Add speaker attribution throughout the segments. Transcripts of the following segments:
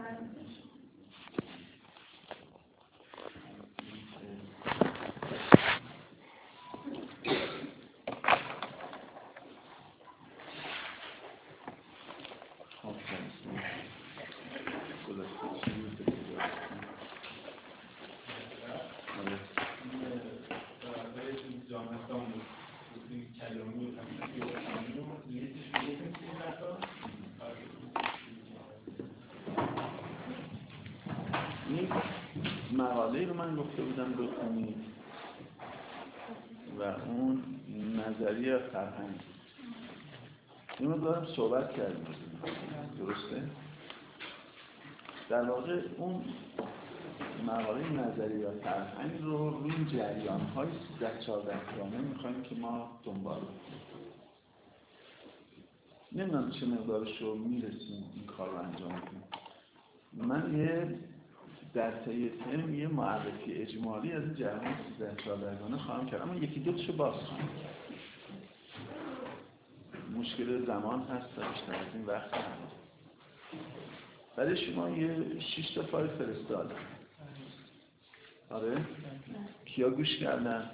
Speaker 1: این مقاله رو من گفته بودم بخونید و اون نظریه فرهنگ این رو دارم صحبت کردیم درسته؟ در واقع اون مقاله نظریه فرهنگ رو روی جریان‌های 13-14 گانه می‌خوایم که ما دنبال کنیم. نمیدونم چه مقدارش رو میرسیم این کار رو انجام بدیم. من در طی ترم یه معرفی اجمالی از این جریان 13-14 گانه خواهم کرد، اما یکی دوتاشو باز خواهم کرد. مشکل زمان هست تا بیشتر از این وقت هست. برای شما یه 6 تا فایل فرستادم. آره؟ کیا گوش کردن؟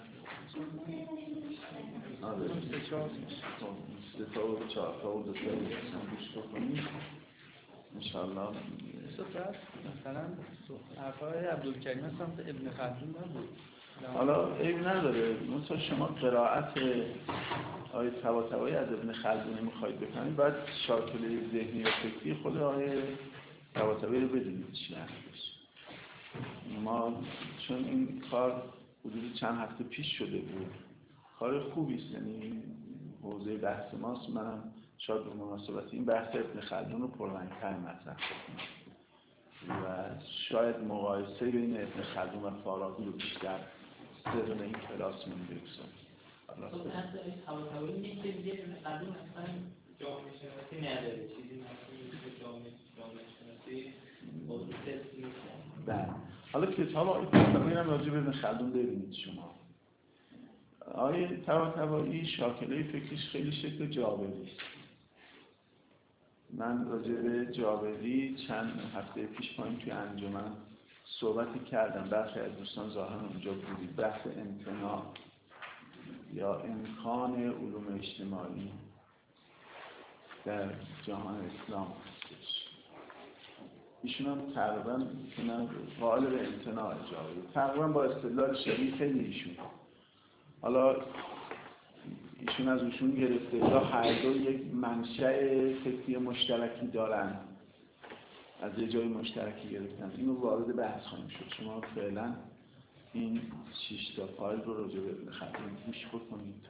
Speaker 1: آره. 3 تا و 4 تا و 2 تا گوش بکنید. انشالله
Speaker 2: مثلا حرفای عبدالکریم سمت ابن خلدون نبود.
Speaker 1: حالا عیب نداره، مثلا شما قرائت آیه طباطبایی از ابن خلدون میخواید بکنید، بعد شاکله ذهنی و فکری خود آیه طباطبایی رو بدونید چی هستش. ما چون این کار حدود چند هفته پیش شده بود، کار خوبی است، یعنی حوزه بحث ماست. منم شاید به مناسبت این بحث ابن خلدون رو پررنگ‌تر مطرح کنم و شاید مقایسه بین ابن خلدون و فارابی رو بیشتر صدق این کلاس من بگذاریم.
Speaker 3: خب اصلا طباطبایی اینه که دیگه ابن خلدون اصلا جامعه شناسی نداره، چیزی مثل جامعه شناسی موضوع تست نیست.
Speaker 1: بله. حالا کتاب آیه طباطبایی هم راجع به ابن خلدون ببینید شما. آیه طباطبایی شاکله فکریش خیلی شکل جابری است. من راجع به جابری چند هفته پیش پایین توی انجمن صحبتی کردم. برخی از دوستان ظاهرا اونجا بودید. بحث امتناع یا امکان علوم اجتماعی در جهان اسلام هستش. ایشون هم تقریبا قائل به امتناع جابری، تقریبا با استدلال شبیه خیلی ایشون. حالا ایشون از ایشون گرفته یا هر دو یک منشأ فکری مشترکی دارن، از یه جای مشترکی گرفتن. اینو وارد بحث خواهیم شد. شما فعلا این 6 تا فایل رو راجع به ابن خلدون گوش بکنید.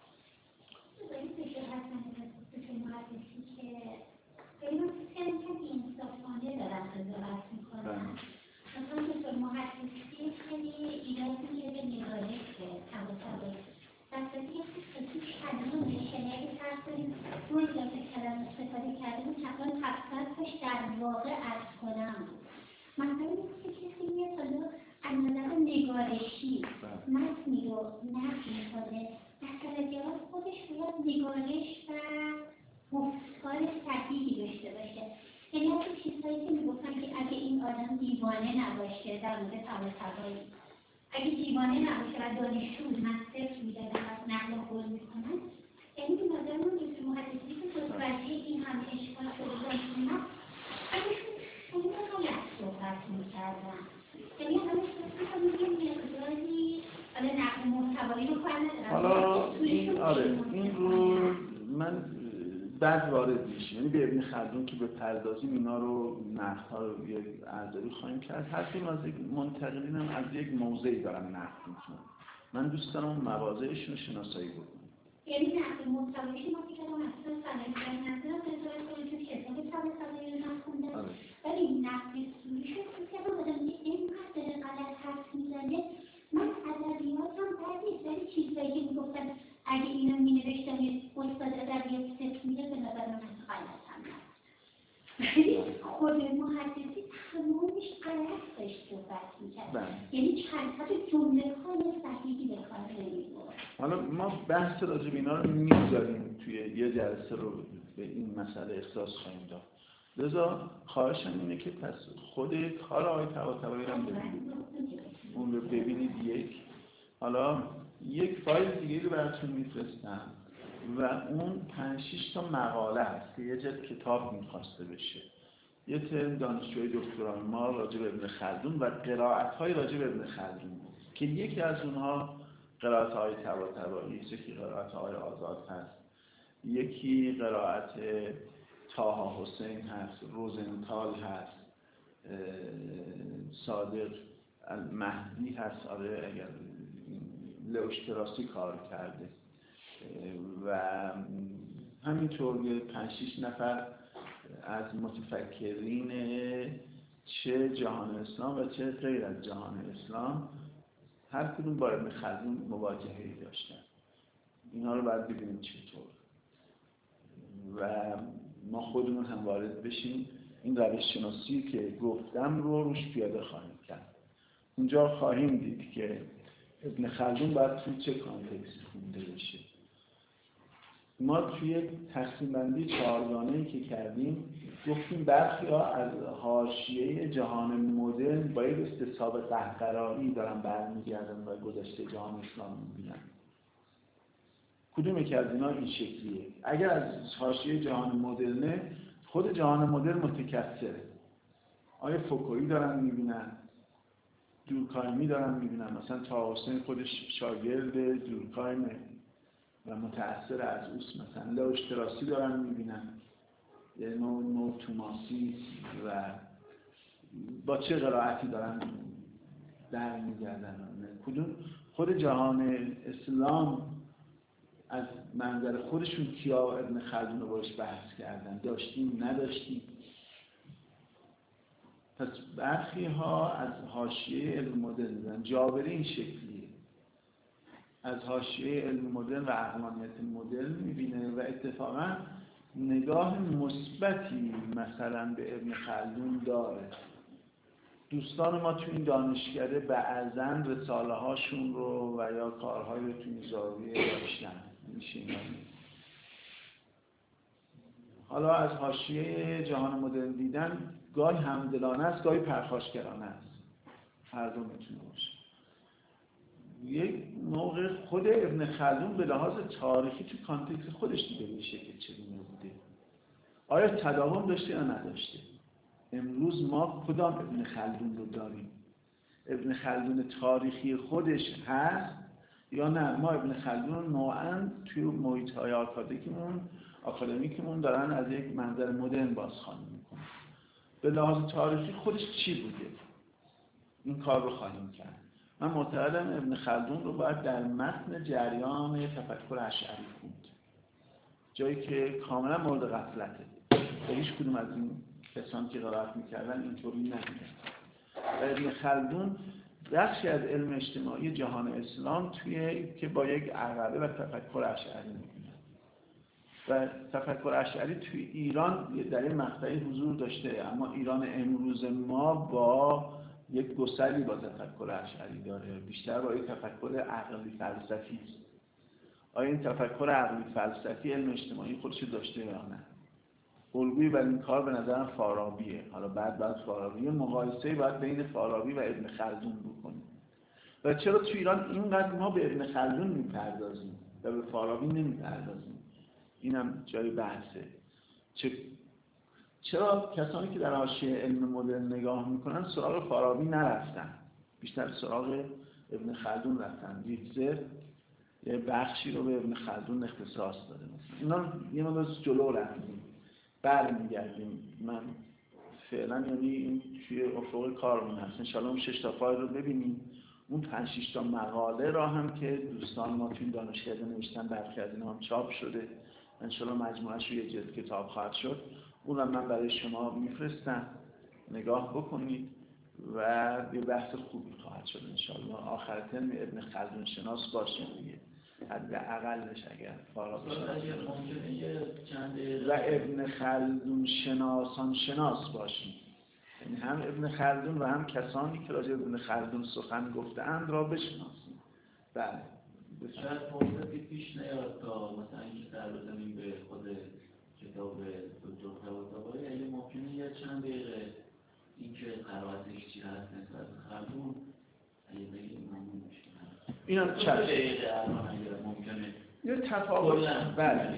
Speaker 4: مثلا دکتر محدثی خیلی ایرادی که به نگارش طباطبایی وقتی یه خیلی کلمه شنیه که فرض کنیم روی که کلمه استفاده کردیم تقریبا 700 تاش در واقع عرض کنم. مثلا یه کسی میاد حالا از نظر نگارشی متنی رو نقل میکنه، در جواب خودش باید نگارش و گفتار صحیحی داشته باشه. یعنی از چیزهایی که میگفتن که اگه این آدم دیوانه نباشه در مورد طباطبایی، اگه دیوانه نباشه و دانشجو مستر میدادن و نقل قول میکنن، یعنی به نظر من دکتر محدثی که متوجه این همه اشکال شده داشتن اگه شما غلط صحبت میکردن، یعنی همه صحبت میگه مقداری حالا نقل محتوایی رو کار ندارم.
Speaker 1: حالا این رو من بعد وارد میشه، یعنی به ابن خلدون که به پردازیم اینا رو نقدها رو یک ارزیابی خواهیم کرد. هر کدوم از یک منتقدین هم از یک موضعی دارن نقد میکنن. من دوست دارم موازه‌شون رو شناسایی بکنم.
Speaker 4: یعنی نقد محتوایی ما که کردم اصلا فلسفه ندارم، مثلا تو کتاب طباطبایی رو نخوندم، ولی نقد سوریش رو که آدم اینقدر غلط حرف میزنه. من ادبیاتم بد نیست، ولی چیزایی که میگفتن اگه اینو مینوشتم استاد ادبیات صفر میده به نظر من غلط هم نست. خود محدثی تمامش غلط داشت صحبت میکرد، یعنی چند تا جمله‌های صحیحی به کار نمی‌برد.
Speaker 1: حالا ما بحث راجع به اینا رو می‌ذاریم توی یه جلسه رو به این مسئله اختصاص خواهیم داد. لذا خواهشم اینه که پس خود کار آقای طباطبایی رو ببینید، اون رو ببینید. حالا یک فایل دیگه رو براتون میفرستم و اون 5-6 تا مقاله هست که یه جد کتاب میخواسته بشه. یه ترم دانشجوی دکترای ما راجع به ابن خلدون و قرائت‌های راجع به ابن خلدون که یکی از اونها قرائت‌های طباطبایی، یکی قرائت آقای آزاد هست، یکی قرائت طه حسین هست، روزنتال هست، صادق المهدی هست، آره اگر لئوشتراسی کار کرده، و همینطور یه 5-6 نفر از متفکرین چه جهان اسلام و چه غیر از جهان اسلام هر کدوم با ابن خلدون مواجهه‌ای داشتن. اینا رو باید ببینیم چطور و ما خودمون هم وارد بشیم. این روش شناسی که گفتم رو روش پیاده خواهیم کرد. اونجا خواهیم دید که ابن خلدون باید توی چه کانتکسی خونده بشه. ما توی تقسیم بندی 4گانه‌ای که کردیم گفتیم برخی‌ها از حاشیه جهان مدرن با یک استصحاب قهقرایی دارن برمیگردن و گذشته جهان اسلام می‌بینن. کدوم یکی از اینا این شکلیه؟ اگر از حاشیه جهان مدرنه، خود جهان مدرن متکثره. آیا فوکویی دارن می‌بینن؟ دورکهایمی دارن می‌بینن؟ مثلا طه حسین خودش شاگرد دورکهایمه و متأثر از اوست. مثلا لئوشتراسی دارن می‌بینن، یه نوع توماسی، و با چه قرائتی دارن در می‌گردن؟ کدوم خود جهان اسلام از منظر خودشون کیا ابن خلدون رو باش بحث کردن؟ داشتیم نداشتیم؟ پس برخی ها از حاشیه علم مدرن دیدن. جابری این شکلیه، از حاشیه علم مدرن و عقلانیت مدرن میبینه و اتفاقا نگاه مثبتی مثلا به ابن خلدون داره. دوستان ما تو این دانشکده بعضاً رساله هاشون رو و یا کارهای رو تو این زاویه داشتن. میشه اینا. حالا از حاشیه جهان مدرن دیدن گاهی همدلانه است، گاهی پرخاشگرانه است. هر دو میتونه باشه. یک موقع خود ابن خلدون به لحاظ تاریخی تو کانتکست خودش دیده میشه که چگونه بوده. آیا تداوم داشته یا نداشته؟ امروز ما کدام ابن خلدون رو داریم؟ ابن خلدون تاریخی خودش هست یا نه ما ابن خلدون رو نوعاً توی محیط‌های آکادمیکمون دارن از یک منظر مدرن بازخوانی میکنن؟ به لحاظ تاریخی خودش چی بوده؟ این کار رو خواهیم کرد. من معتقدم ابن خلدون رو باید در متن جریان تفکر اشعری خوند، جایی که کاملا مورد غفلته و هیچ کدوم از این کسانی که قرائت میکردن اینطوری نمیدن. و ابن خلدون بخشی از علم اجتماعی جهان اسلام توی که با یک عقبه و تفکر اشعری میبینن و تفکر اشعری توی ایران در این مقطعی حضور داشته، اما ایران امروز ما با یک گسلی با تفکر اشعری داره، بیشتر با یک تفکر عقلی فلسفی است. آیا این تفکر عقلی فلسفی علم اجتماعی خودش داشته یا نه؟ الگویی برای این کار به نظرم فارابیه. حالا بعد فارابی مقایسه‌ای باید بین فارابی و ابن خلدون بکنیم. و چرا تو ایران اینقدر ما به ابن خلدون میپردازیم و به فارابی نمیپردازیم؟ اینم جای بحثه. چرا کسانی که در حاشیه علم مدرن نگاه میکنن سراغ فارابی نرفتن، بیشتر سراغ ابن خلدون رفتن؟ ویتزر یه بخشی رو به ابن خلدون اختصاص داده. اینا یه مقدار جلو رفتیم، برمیگردیم. من فعلا یعنی این توی افق کارمون هست. انشاءالله اون 6 تا فایل رو ببینیم، اون 5-6 تا مقاله را هم که دوستان ما توی دانشکده نوشتن، برخی از اینا هم چاپ شده، انشاءالله مجموعه‌اش رو یه جلد کتاب خواهد شد. اون رو من برای شما میفرستم، نگاه بکنید و یه بحث خوبی خواهد شد انشاءالله. آخر ترم ابن خلدون شناس باشیم دیگه، حداقلش اگر فارابی و ابن خلدون شناس باشیم، یعنی هم ابن خلدون و هم کسانی که راجع به ابن خلدون سخن گفته‌اند را بشناسیم. بله
Speaker 3: شاید فرصتی پیش نیاد تا مثلا اینکه در بزنیم به خود
Speaker 5: کتاب دکتر طباطبایی اگه ممکنه یه چند دقیقه این که قرائتش چی هست نسبت به خلدون اگه بگیم ممنون میشه.
Speaker 1: اینم چند
Speaker 5: دقیقه الان اگه ممکنه
Speaker 1: یه تفاوت بله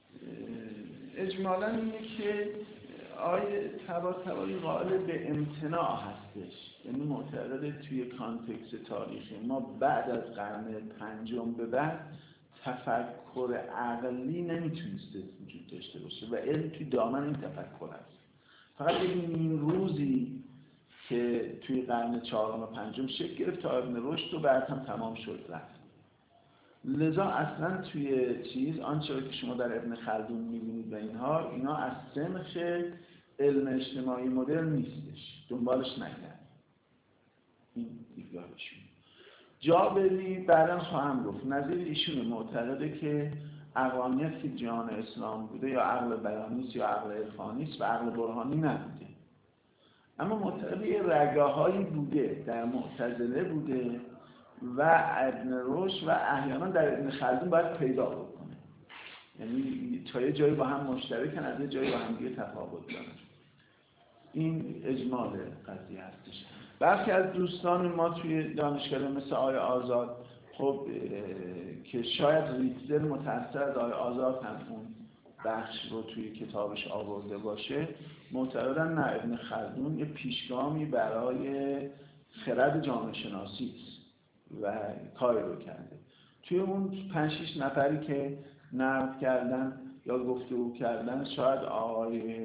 Speaker 1: اجمالاً اینه که آیه طباطبایی قائل به امتناع هستش، یعنی معتقده توی کانتکست تاریخی ما بعد از قرن پنجم به بعد تفکر عقلی نمیتونسته وجود داشته باشه و علم توی دامن این تفکر هست. فقط ببینیم این روزی که توی قرن چهارم و پنجم شکل گرفت تا ابن رشد و بعد هم تمام شد رفت. لذا اصلا توی آنچه که شما در ابن خلدون میبینید و اینا از سمخ علم اجتماعی مدرن نیستش، دنبالش نگرد. این دیدگاهشون. جابری بعداً خواهم گفت نظیر ایشون معتقده که عقلانیت که جهان اسلام بوده یا عقل بیانیست یا عقل عرفانیست و عقل برهانی نبوده، اما معتقده رگه‌هایی بوده، در معتزله بوده و ابن رشد و احیانا در ابن خلدون باید پیدا بکنه، یعنی تا یه جایی با هم مشترکن، از یه جایی با هم دیگه تفاوت دارن. این اجمال قضیه هستش. برخی از دوستان ما توی دانشگاه مثل آقای آزاد خب که شاید ریتزر متأثر از آقای آزاد هم اون بخش رو توی کتابش آورده باشه، معتقدن نه ابن خلدون یه پیشگامی برای خرد جامعه شناسی است و کاری رو کرده. توی اون 5-6 نفری که نقد کردن یا گفتگو کردن شاید آقای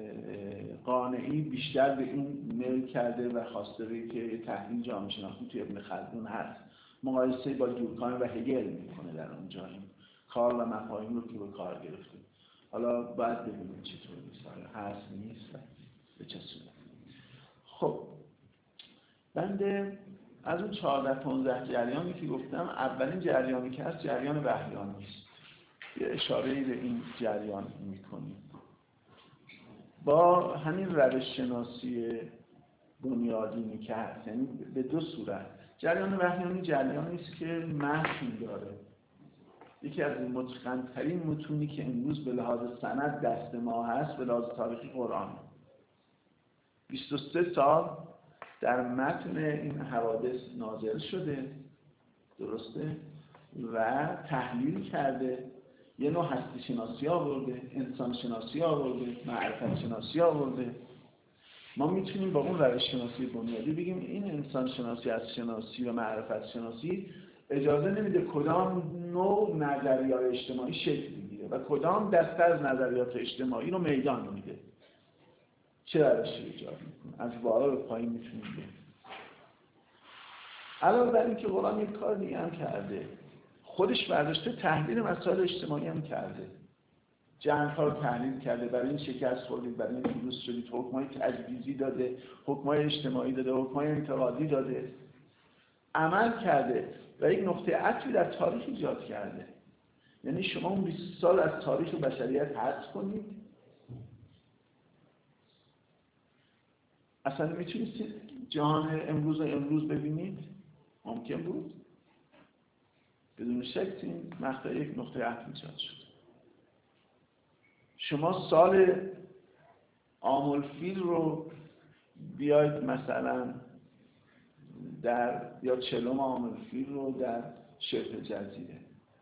Speaker 1: قانعی بیشتر به این میل کرده و خواسته که تحلیل جامعه شناسی توی ابن خلدون هست، مقایسه با دورکایم و هگل میکنه در اونجا این کار و مفاهیم رو که به کار گرفته. حالا باید ببینیم چطور هست نیست و به چه صورت. خب بنده از اون 14-15 جریانی که گفتم اولین جریانی که هست جریان وحیانی است. یه اشاره‌ای به این جریان میکنیم. با همین روش شناسی بنیادینی که هست، یعنی به دو صورت. جریان وحیانی جریانی است که متن داره. یکی از متقن‌ترین متونی که امروز به لحاظ سند دست ما هست به لحاظ تاریخی قرآن. 23 سال در متن این حوادث نازل شده، درسته؟ و تحلیل کرده، یه نوع هستی شناسی آورده، انسان شناسی آورده، معرفت شناسی آورده. ما میتونیم با اون روش شناسی بنیادی بگیم این انسان شناسی از شناسی و معرفت شناسی اجازه نمیده کدام نوع نظریات اجتماعی شکل بگیره و کدام دسته از نظریات اجتماعی رو میدان میده. چه روشی ایجاد میکنه؟ از بالا به پایین میتونیم بگیم. علاوه بر این که قرآن یک کار دیگه هم کرده، خودش برداشته تحلیل مسائل اجتماعی هم کرده. جنگ‌ها رو تحلیل کرده، برای این شکست خوردید، برای این پیروز شدید، حکم‌های تجویزی داده، حکم‌های اجتماعی داده، حکم‌های انتقادی داده، عمل کرده و یک نقطه عطفی در تاریخ ایجاد کرده. یعنی شما اون 20 سال از تاریخ بشریت حذف کنید، اصلا میتونید جهان امروز ببینید؟ ممکن بود؟ بدون شک این مقطع یک نقطه عطف ایجاد شد. شما سال آملفیل رو بیاید مثلا یا 40 آملفیل رو در شبه جزیره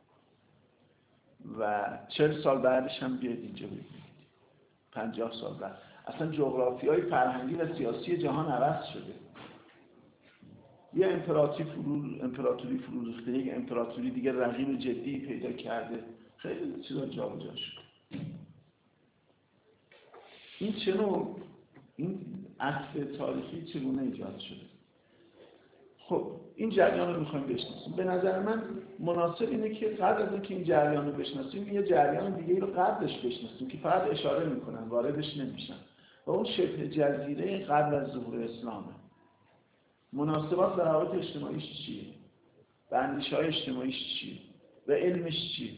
Speaker 1: و 40 سال بعدش هم بیاید اینجا ببینید، 50 سال بعد اصلا جغرافیای فرهنگی و سیاسی جهان عوض شده. یه امپراتوری فرو ریخته، یک امپراتوری دیگه رقیب جدی پیدا کرده، خیلی چیزا جابجا شد. این عطف تاریخی چگونه ایجاد شده؟ خب این جریان رو میخوایم بشناسیم. به نظر من مناسب اینه که قبل از اینکه این جریان رو بشناسیم یه جریان دیگه رو قبلش بشناسیم که فقط اشاره میکنن، واردش نمیشن، و اون شبه جزیره قبل از ظهور اسلامه. مناسبات و روابط اجتماعیش چیه؟ و اندیشه‌های اجتماعیش چیه؟ و علمش چیه؟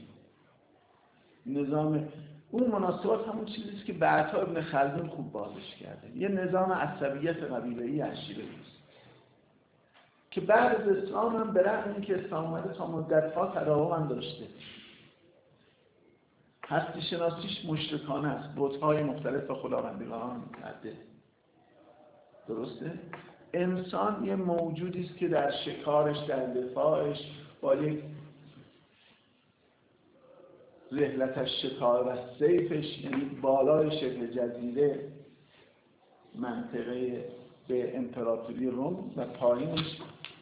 Speaker 1: نظام اون مناسبات همون چیزیست که بعدها ابن خلدون خوب بازش کرده. یه نظام عصبیت قبیله‌ای عشیره است که بعد از اسلام هم به رغم اینکه اسلام اومده تا مدت‌ها تداوم داشته. هستی شناسیش مشرکانه است، بت‌های مختلف و خداوندگاران متعدد. درسته؟ انسان یه موجودی است که در شکارش، در دفاعش با یک رحلتش شکار و سیفش، یعنی بالای شبه جزیره منطقه به امپراتوری روم و پایینش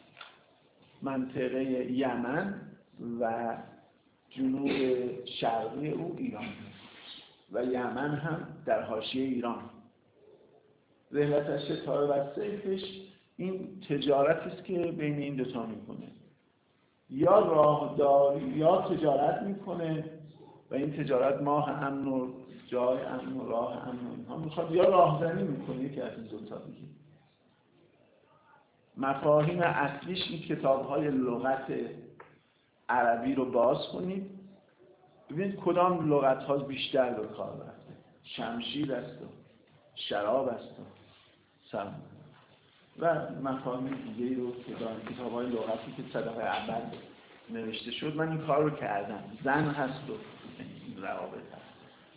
Speaker 1: منطقه یمن و جنوب شرقی او ایران و یمن هم در حاشیه ایران. رحلتش شکار و سیفش این تجارتی است که بین این دوتا میکنه، یا راهداری یا تجارت میکنه و این تجارت ماه امن و جای امن و راه امن و اینها میخواد، یا راهزنی میکنه، یکی از این دوتا دیگه. مفاهیم اصلیش این کتاب‌های لغت عربی رو باز کنید، ببینید کدام لغت‌ها بیشتر به کار رفته. شمشیر است و شراب است و سم و مفاهیم دیگه‌ای رو که در کتاب‌های لغتی که صدقه اول نوشته شد. من این کار رو کردم. زن هست و روابط هست،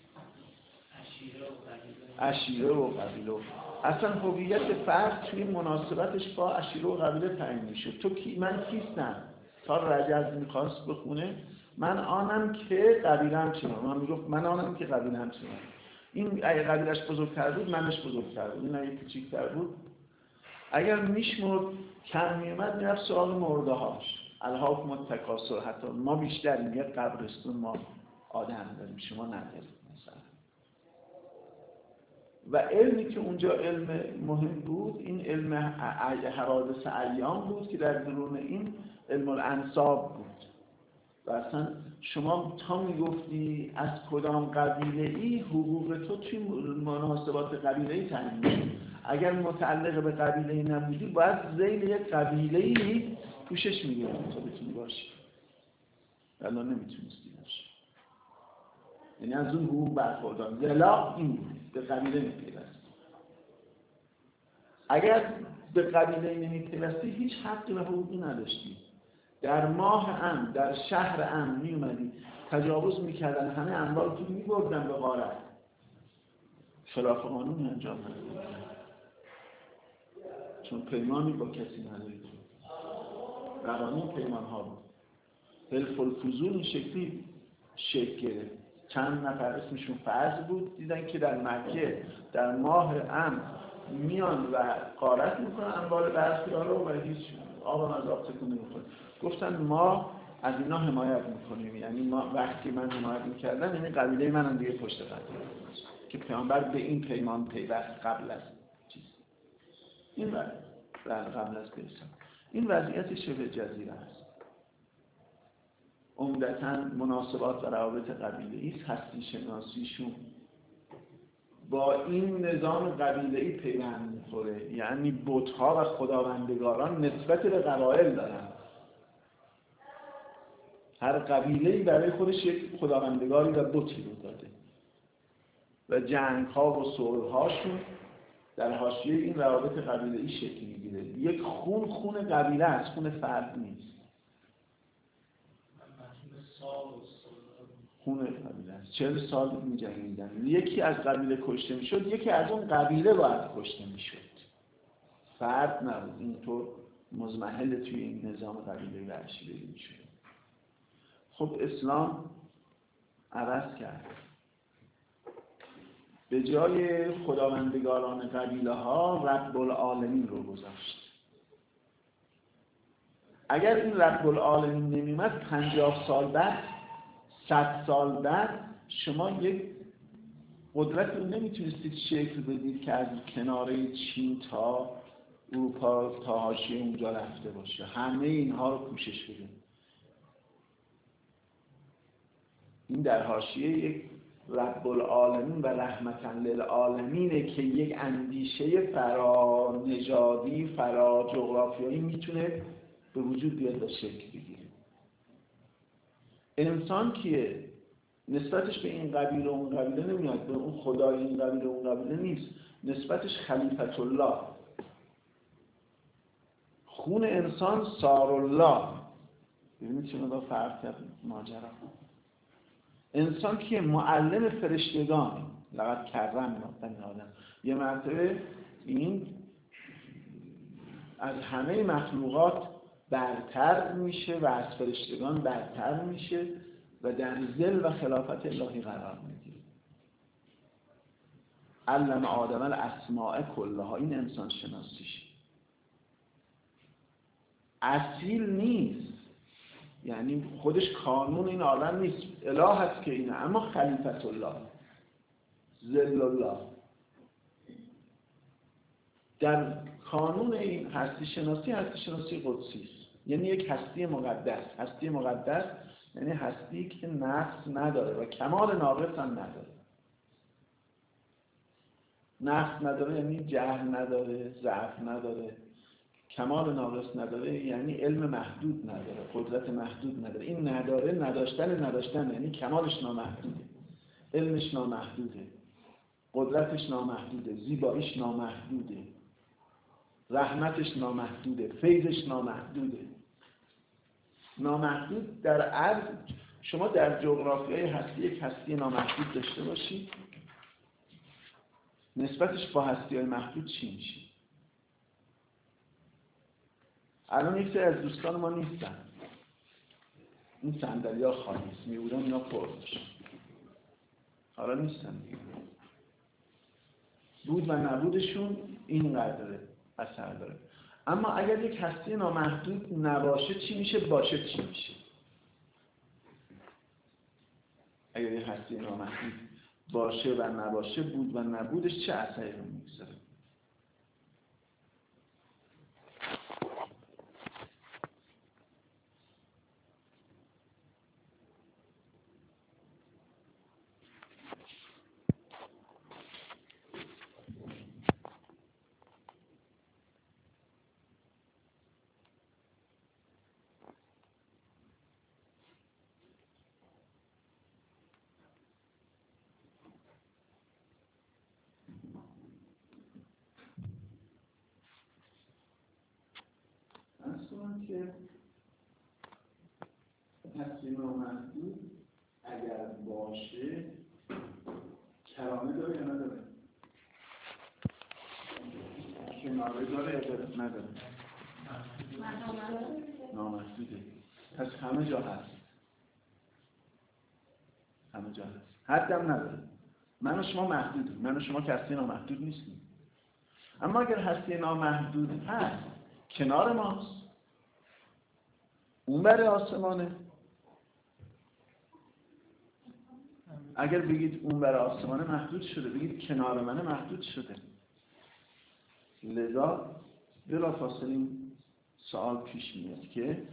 Speaker 1: عشیره و قبیله. اصلا هویت فرد توی مناسبتش با عشیره و قبیله تعیین میشه. تو کی؟ من کیستم؟ تا رجز میخواست بخونه من آنم که قبیله‌ام چنان. من میگفت من آنم که قبیله‌ام چنان. این اگه قبیلش بزرگتر بود منش بزرگتر بود، این اگه کوچیک‌تر بود اگر میشمرد کم میومد میرفت سراغ مرده‌هاش. الحاکم التکاثر، حتی ما بیشتریم، یک قبرستون ما آدم داریم شما ندارید مثلا. و علمی که اونجا علم مهم بود این علم حوادث ایام بود که در درون این علم الانساب بود. و اصلا شما تا میگفتی از کدام قبیله ای، حقوق تو توی مناسبات قبیله ای تعیین میشه. اگر متعلق به قبیله ای نبودی باید ذیل یک قبیله ای پوشش میگیرم تا بتونی باشی، الان نمیتونستی باشی. یعنی از اون حقوق برخوردار زلا این به قبیله میپیوستی. اگر به قبیله نمیپیوستی هیچ حقی و حقوقی نداشتی. در ماه امن، در شهر امن میومدی تجاوز میکردن، همه اموال تو میبردن به غارت، خلاف قانون انجام ندادی چون پیمانی با کسی نداری. قوانین پیمان ها بود. حلف الفضول این شکلی شکل گرفت. چند نفر اسمشون فرض بود، دیدن که در مکه در ماه امن میان و غارت میکنن اموال برخی‌ها رو و هیچ آب از آب تکون نمیخوره. گفتن ما از اینا حمایت میکنیم، یعنی ما وقتی من حمایت میکردم یعنی قبیله منم دیگه پشت قبیله که پیامبر به این پیمان پیوست قبل از چیز این قبل از بیسان. این وضعیت شبه جزیره است. عمدتاً مناسبات و روابط قبیله‌ای است. هستی شناسیشون با این نظام قبیله‌ای پیوند می‌خوره، یعنی بت‌ها و خداوندگاران نسبت به قبایل دارن. هر قبیله‌ای برای خودش یک خداوندگاری و بتی رو داده و جنگ‌ها و صلح‌هاشون در حاشیه این روابط قبیله‌ای شکل می‌گیره. یک خون قبیله است، خون فرد نیست. خون قبیله است. 40 سال می‌جنگیدن. یکی از قبیله کشته می‌شد، یکی از اون قبیله باید کشته می‌شد. فرد نبود. اینطور مزمحل توی این نظام قبیله‌ای و عشیره‌ای می‌شد. خب اسلام عوض کرد. به جای خداوندگاران قبیله ها رب العالمین رو گذاشت. اگر این رب العالمین نمی‌اومد 50 سال بعد 100 سال بعد شما یک قدرت رو نمیتونستید شکل بدید که از کناره چین تا اروپا تا حاشیه اونجا رفته باشه، همه اینها رو پوشش بده. این در حاشیه یک رب العالمین و رحمتاً للعالمینه که یک اندیشه فرا نژادی، فرا جغرافیایی میتونه به وجود بیاد و شکل بگیره. انسان کیه؟ نسبتش به این قبیله و اون قبیله نمیاد، به اون خدای این قبیله و اون قبیله نیست، نسبتش خلیفت الله. خون انسان سار الله. ببینید چه مقدار فرق کرد ماجرا. انسان که معلم فرشتگان، لقد کرمنا بنی آدم، یه مرتبه این از همه مخلوقات برتر میشه و از فرشتگان برتر میشه و در ظل و خلافت الهی قرار میگیره. علم آدم الاسماء کلها، این انسان شناسیش. اصیل نیست، یعنی خودش کانون این عالم نیست، اله هست که اینه، اما خلیفت الله، ظل الله. در کانون این هستی شناسی قدسی است، یعنی یک هستی مقدس. هستی مقدس یعنی هستی که نقص نداره و کمال ناقص هم نداره. نقص نداره یعنی جهل نداره، ضعف نداره. کمال ناقص نداره یعنی علم محدود نداره، قدرت محدود نداره. این نداره، نداشتن یعنی کمالش نامحدوده، علمش نامحدوده، قدرتش نامحدوده، زیباییش نامحدوده، رحمتش نامحدوده، فیضش نامحدوده. نامحدود در عرض، شما در جغرافیای هستی یک هستی نامحدود داشته باشید، نسبتش با هستی‌های محدود چی میشه؟ الان یک سری از دوستان ما نیستن، این صندلی‌ها خالی است، میبودن اینا پر میشه، حالا نیستن. بود و نبودشون اینقدره اثر داره. اما اگر یک هستی نامحدود نباشه چی میشه؟ باشه چی میشه؟ اگر یک هستی نامحدود باشه و نباشه، بود و نبودش چه اثری رو میگذاره؟ که هستی نامحدود اگر باشه کرامه داره یا نداره؟ کناره داره یا داره؟ نداره. نامحدوده. پس همه جا هست، همه جا هست، حدم نداره. من و شما محدودیم، من و شما که هستی نامحدود نیستیم. اما اگر هستی نامحدود هست کنار ماست، اون بر آسمانه. اگر بگید اون بر آسمانه محدود شده، بگید کنار منه محدود شده. لذا بلافاصله این سوال پیش میاد که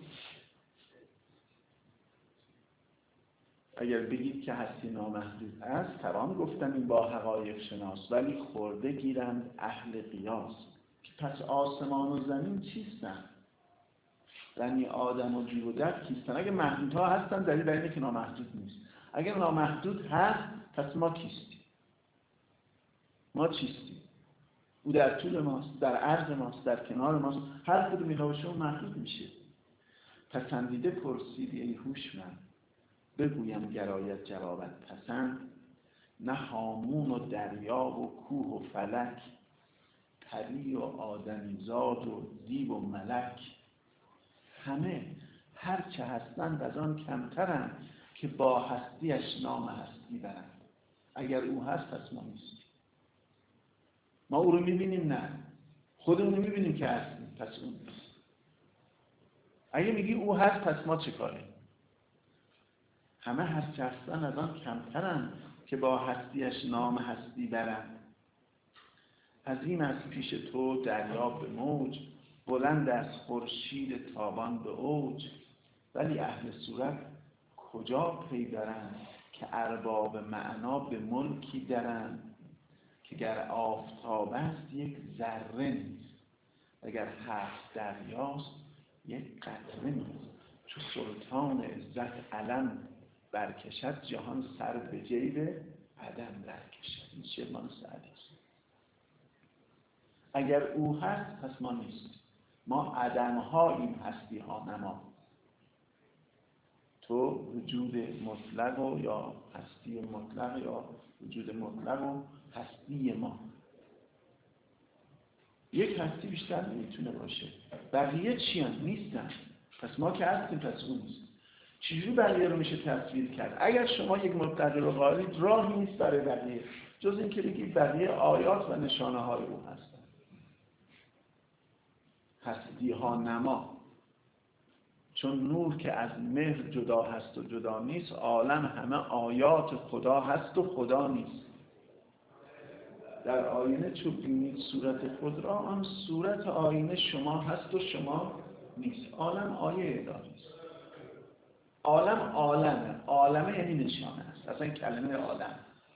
Speaker 1: اگر بگید که هستی نامحدود است، توان گفتن این با حقایق شناس، ولی خورده گیرند اهل قیاس. پس آسمان و زمین چیستن؟ بنی آدم و جیو و دد کیستن؟ اگه محدودها هستن دلیل بر اینه که نامحدود نیست. اگر نامحدود هست پس ما کیستیم؟ ما چیستیم؟ او در طول ماست، در عرض ماست، در کنار ماست، هر کدوم اینا باشه اون محدود میشه. پسندیده پرسیدی ای هوشمند، بگویم گرایت جوابت پسند. نه هامون و دریا و کوه و فلک، پری و آدمیزاد و دیو و ملک، همه هر چه هستند از آن کمترند که با هستیش نام هستی برند. اگر او هست پس ما نیستیم. ما او رو میبینیم؟ نه. خودمون رو میبینیم که هستیم، پس اون نیست. اگه میگی او هست پس ما چه کاریم؟ همه هر چه هستند از آن کمترند که با هستیش نام هستی برند. عظیم از پیش تو دریا به موج، بلند از خورشید تابان به اوج. ولی اهل صورت کجا پی برند، که ارباب معنا به ملکی درند. که گر آفتاب است یک ذره نیست، اگر 7 دریاست یک قطره نیست. چو سلطان عزت علم برکشد، جهان سر به جیب عدم درکشد. این شعر مال سعدی است. اگر او هست پس ما نیست. ما عدم ها این هستی ها نما. تو وجود مطلق و یا هستی مطلق یا وجود مطلق و هستی ما. یک هستی بیشتر نمیتونه باشه. بقیه چی هم؟ نیستن. پس ما که هستیم، پس اون نیست. چجوری بقیه رو میشه تصویر کرد؟ اگر شما یک مطلق رو قائلید، راهی نیست برای بقیه جز اینکه بگید بقیه آیات و نشانه های او هستن. هستی ها نما، چون نور که از مهر جدا هست و جدا نیست، عالم همه آیات خدا هست و خدا نیست. در آینه چون بینید صورت خود را، آن صورت آینه شما هست و شما نیست. عالم آیه الهی است. عالمه یعنی نشانه است. اصلا کلمه عالم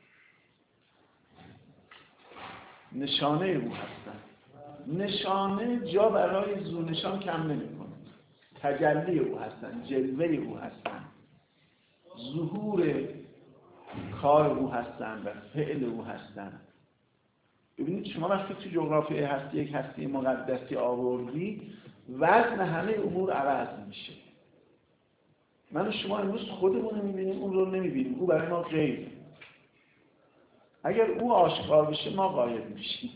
Speaker 1: نشانه او هستن. نشانه جا برای زونشان کم نمی‌کنه. تجلی او هستن، جلوه او هستن، ظهور کار او هستن و فعل او هستن. ببینید شما وقتی تو جغرافیای هستی یک هستی مقدسی آوردی، وزن همه امور عوض میشه. من و شما امروز خودمون رو میبینیم، اون رو نمیبینیم. او برای ما غیب. اگر او آشکار بشه ما غایب میشیم.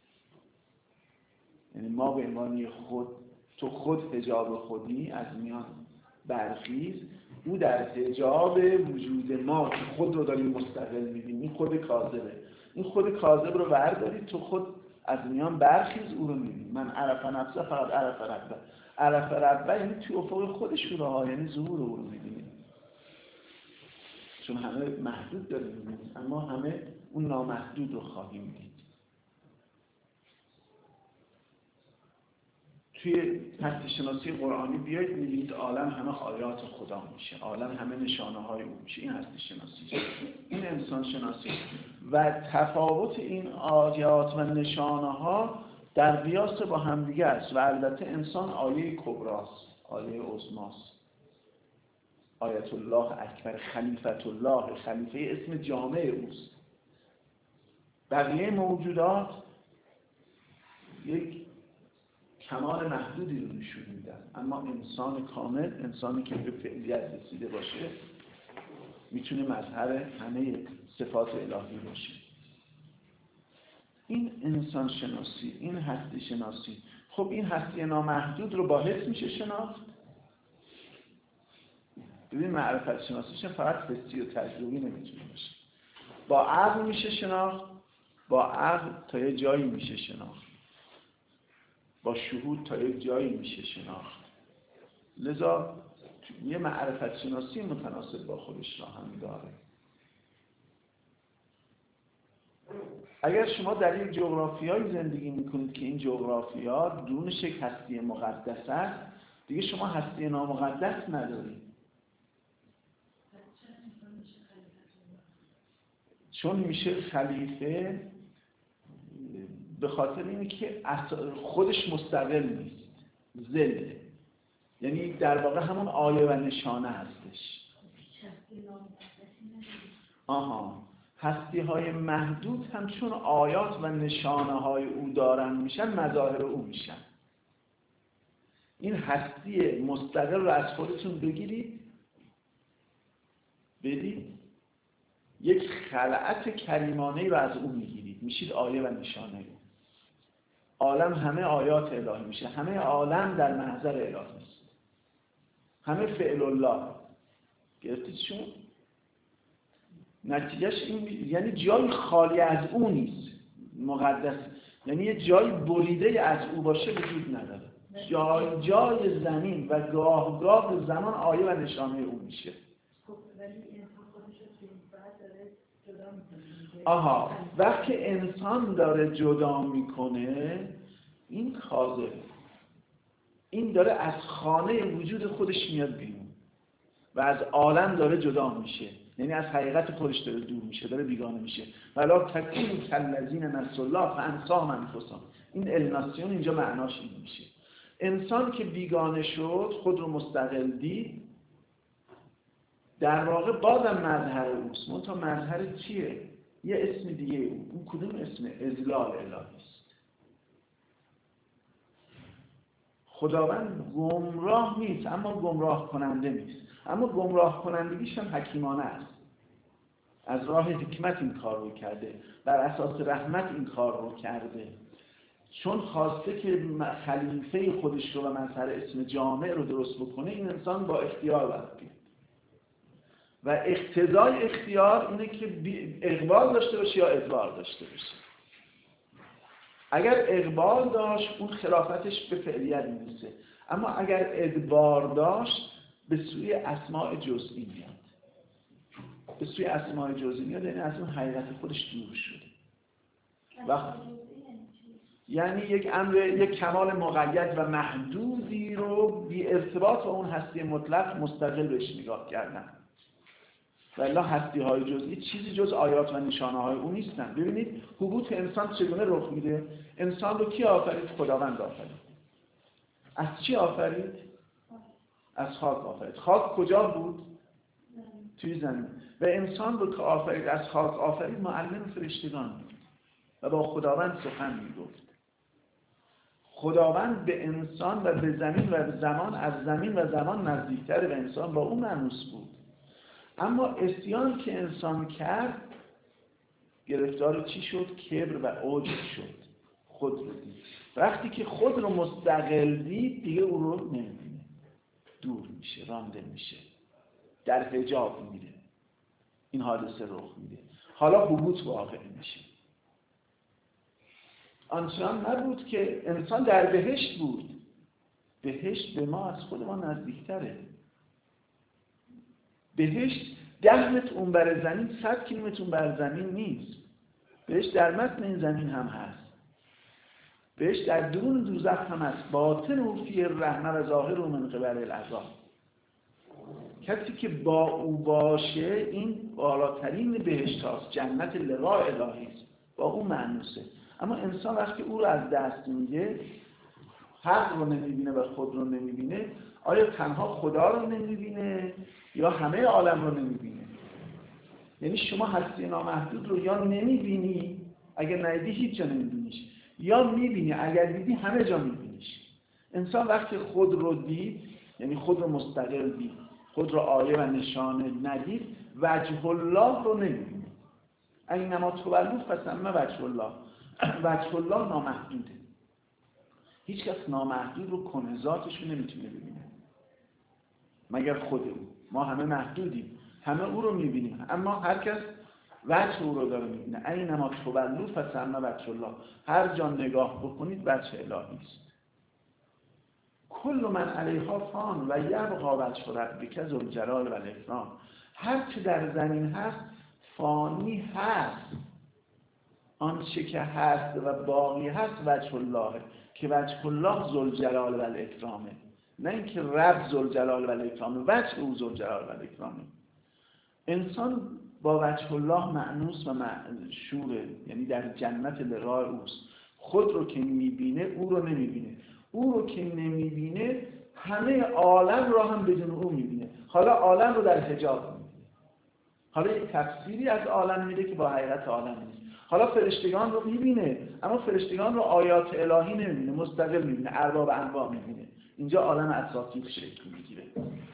Speaker 1: یعنی ما به عنوان خود، تو خود حجاب خودی از میان برخیز، او در حجاب وجود ما که خود رو داریم مستقل میبینیم. این خود کاذبه. این خود کاذب رو بردارید، تو خود از میان برخیز، او رو میبینی. من عرف نفسه فقط عرف ربه. عرف ربه یعنی تو افق خودش رو، یعنی ظهور او رو میبینیم. چون همه محدود داریم میبینیم، اما همه اون نامحدود رو خواهیم دید. توی هستی شناسی قرآنی بیایید می‌بینید عالم همه آیات خدا میشه، عالم همه نشانه های او میشه. این هستی شناسی، این انسان شناسی. و تفاوت این آیات و نشانه ها در قیاس با همدیگه است. و البته انسان آیه کبراست، آیه عظماست. آیت الله اکبر، خلیفت الله، خلیفه اسم جامع اوست. بقیه موجودات یک کمال محدودی رو نشون میدن، اما انسان کامل، انسانی که به فعلیت رسیده باشه، میتونه مظهر همه صفات الهی باشه. این انسان شناسی، این هستی شناسی. خب این هستی نامحدود رو با حس میشه شناخت. ببین معرفت شناسیش فقط حسی و تجربی نمیتونه باشه. با عقل میشه شناخت، با عقل تا یه جایی میشه شناخت، با شهود تا یک جایی میشه شناخت. لذا یه معرفت شناسی متناسب با خودش را هم داره. اگر شما در یک جغرافیایی زندگی میکنید که این جغرافیا درونش یک هستی مقدس است، دیگه شما هستی نامقدس ندارید. چون میشه خلیفه به خاطر اینه که خودش مستقل نیست، ضده. یعنی در واقع همون آیه و نشانه هستش. هستی های محدود هم چون آیات و نشانه های او دارن میشن، مظاهر او میشن. این هستی مستقل رو از خودتون بگیرید، بدید، یک خلعت کریمانه‌ای رو از او میگیرید، میشید آیه و نشانه او. عالم همه آیات الهی میشه، همه عالم در محضر الهی است، همه فعل الله. گرفتید شما؟ نتیجهش این یعنی جای خالی از او نیست، مقدس. یعنی یه جای بریده از او باشه وجود نداره. جای زمین و گاه زمان آیه و نشانه او میشه. وقتی انسان داره جدا میکنه، این کاذب، این داره از خانه وجود خودش میاد بیرون و از عالم داره جدا میشه. یعنی از حقیقت خودش داره دور میشه، داره بیگانه میشه. ولا تکونوا کالذین نسوا الله فانساهم انفسهم. این الناسیون اینجا معناش این میشه. انسان که بیگانه شد، خود رو مستقل دید، در واقع بازم مظهر اوست. منتها مظهر چیه؟ یه اسم دیگه. اون کدوم اسم؟ اذلال الهی است. خداوند گمراه نیست، اما گمراه کننده نیست. اما گمراه کنندگیش هم حکیمانه است. از راه حکمت این کار رو کرده، بر اساس رحمت این کار رو کرده، چون خواسته که خلیفه خودش رو و مظهر اسم جامع رو درست بکنه. این انسان با اختیار باید بیاد و اقتضای اختیار اینه که اقبال داشته باشه یا ادبار داشته باشه. اگر اقبال داشت اون خلافتش به فعلیت میرسه، اما اگر ادبار داشت به سوی اسماء جزئی میاد. به سوی اسماء جزئی میاد یعنی از اون حقیقت خودش دور شده. یعنی یک امر، یک کمال مقید و محدودی رو بی ارتباط با اون هستی مطلق مستقل بهش نگاه کردن. والا هستی های جزئی چیزی جز آیات و نشانه های اون نیستن. ببینید حبوط انسان چگونه رخ میده. انسان رو کی آفرید؟ خداوند آفرید. از چی آفرید؟ از خاک آفرید. خاک کجا بود؟ توی زمین. و انسان رو که آفرید، از خاک آفرید، معلم فرشتگان بود و با خداوند سخن میگفت. خداوند به انسان و به زمین و زمان، از زمین و زمان نزدیکتر به انسان، با اون مانوس بود. اما عصیان که انسان کرد گرفتار چی شد؟ کبر و عجب شد. خود رو دید. وقتی که خود رو مستقل دید دیگه او رو نمی‌بینه، دور میشه، رانده میشه، در حجاب میره. این حادثه رخ میده. حالا حبوط واقع میشه. آنچنان نبود که انسان در بهشت بود. بهشت به ما از خود ما نزدیکتره. بهشت 10 متر اون بر زمین، 100 کیلومتر اون بر زمین نیست. بهشت در متن این زمین هم هست. بهشت در درون دوزخ هم هست. باطن او فی الرحمه و ظاهر او من قبل العذاب. کسی که با او باشه این بالاترین بهشت هاست، جنت لقاء الهی است، با او معنوسه. اما انسان وقتی او رو از دست میده، حق رو نمیبینه و خود رو نمیبینه، آیا تنها خدا رو نمیبینه یا همه عالم رو نمیبینه؟ یعنی شما هستی نامحدود رو یا نمیبینی، اگر ندیدی هیچ جا نمیبینیش، یا میبینی، اگر دیدی همه جا میبینیش. انسان وقتی خود رو دید، یعنی خود رو مستقل دید، خود رو آیه و نشانه ندید، وجه الله رو نمیبینه. اینما تولوا فثم وجه الله. وجه الله نامحدوده. هیچ کس نامحدود رو کنه ذاتش رو نمیتونه ببینه مگر خود او. ما همه محدودیم، همه او رو میبینیم، اما هر کس وجه او رو داره میبینه. اینما تولوا فثم وجه الله. هر جا نگاه بکنید وجه الهی است. کل من علیها فان و یبقی وجه ربک ذو الجلال و الاکرام. هر چه در زمین هست فانی هست. آنچه که هست و باقی هست وجه الله، که وجه الله ذوالجلال و الاکرامه. نه اینکه رب ذوالجلال و الاکرامه، وجه او ذوالجلال و الاکرامه. انسان با وجه الله مأنوس و معشوره، یعنی در جنت لقاء اوست. خود رو که میبینه او رو نمیبینه، او رو که نمیبینه همه عالم رو هم بدون او میبینه. حالا عالم رو در حجاب میبینه. حالا یک تفسیری از عالم میده که با حقیقت عالم نیست. حالا فرشتگان رو میبینه، اما فرشتگان رو آیات الهی نمیبینه، مستقل میبینه، ارباب انواع میبینه. اینجا عالم اساطیر شکل میگیره.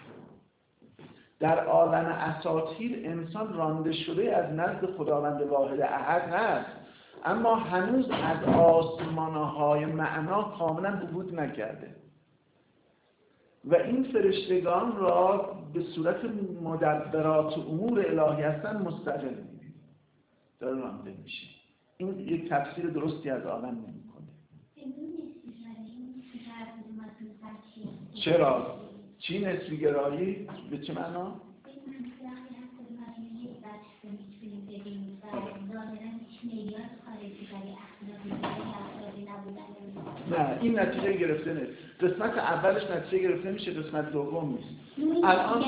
Speaker 1: در عالم اساطیر انسان رانده شده از نزد خداوند واحد احد هست، اما هنوز از آسمان‌های معنا کاملا عبور نکرده و این فرشتگان را به صورت مدبرات امور الهی هستن مستقل می‌بینه، داره رانده میشه. این یک تفسیر درستی از عالم نمی‌کنه. چرا؟ چی نسبی گرایی؟ به چه معنا؟ نه، این نتیجه گرفته نیست. قسمت اولش نتیجه گرفته میشه، قسمت دوم نیست. الان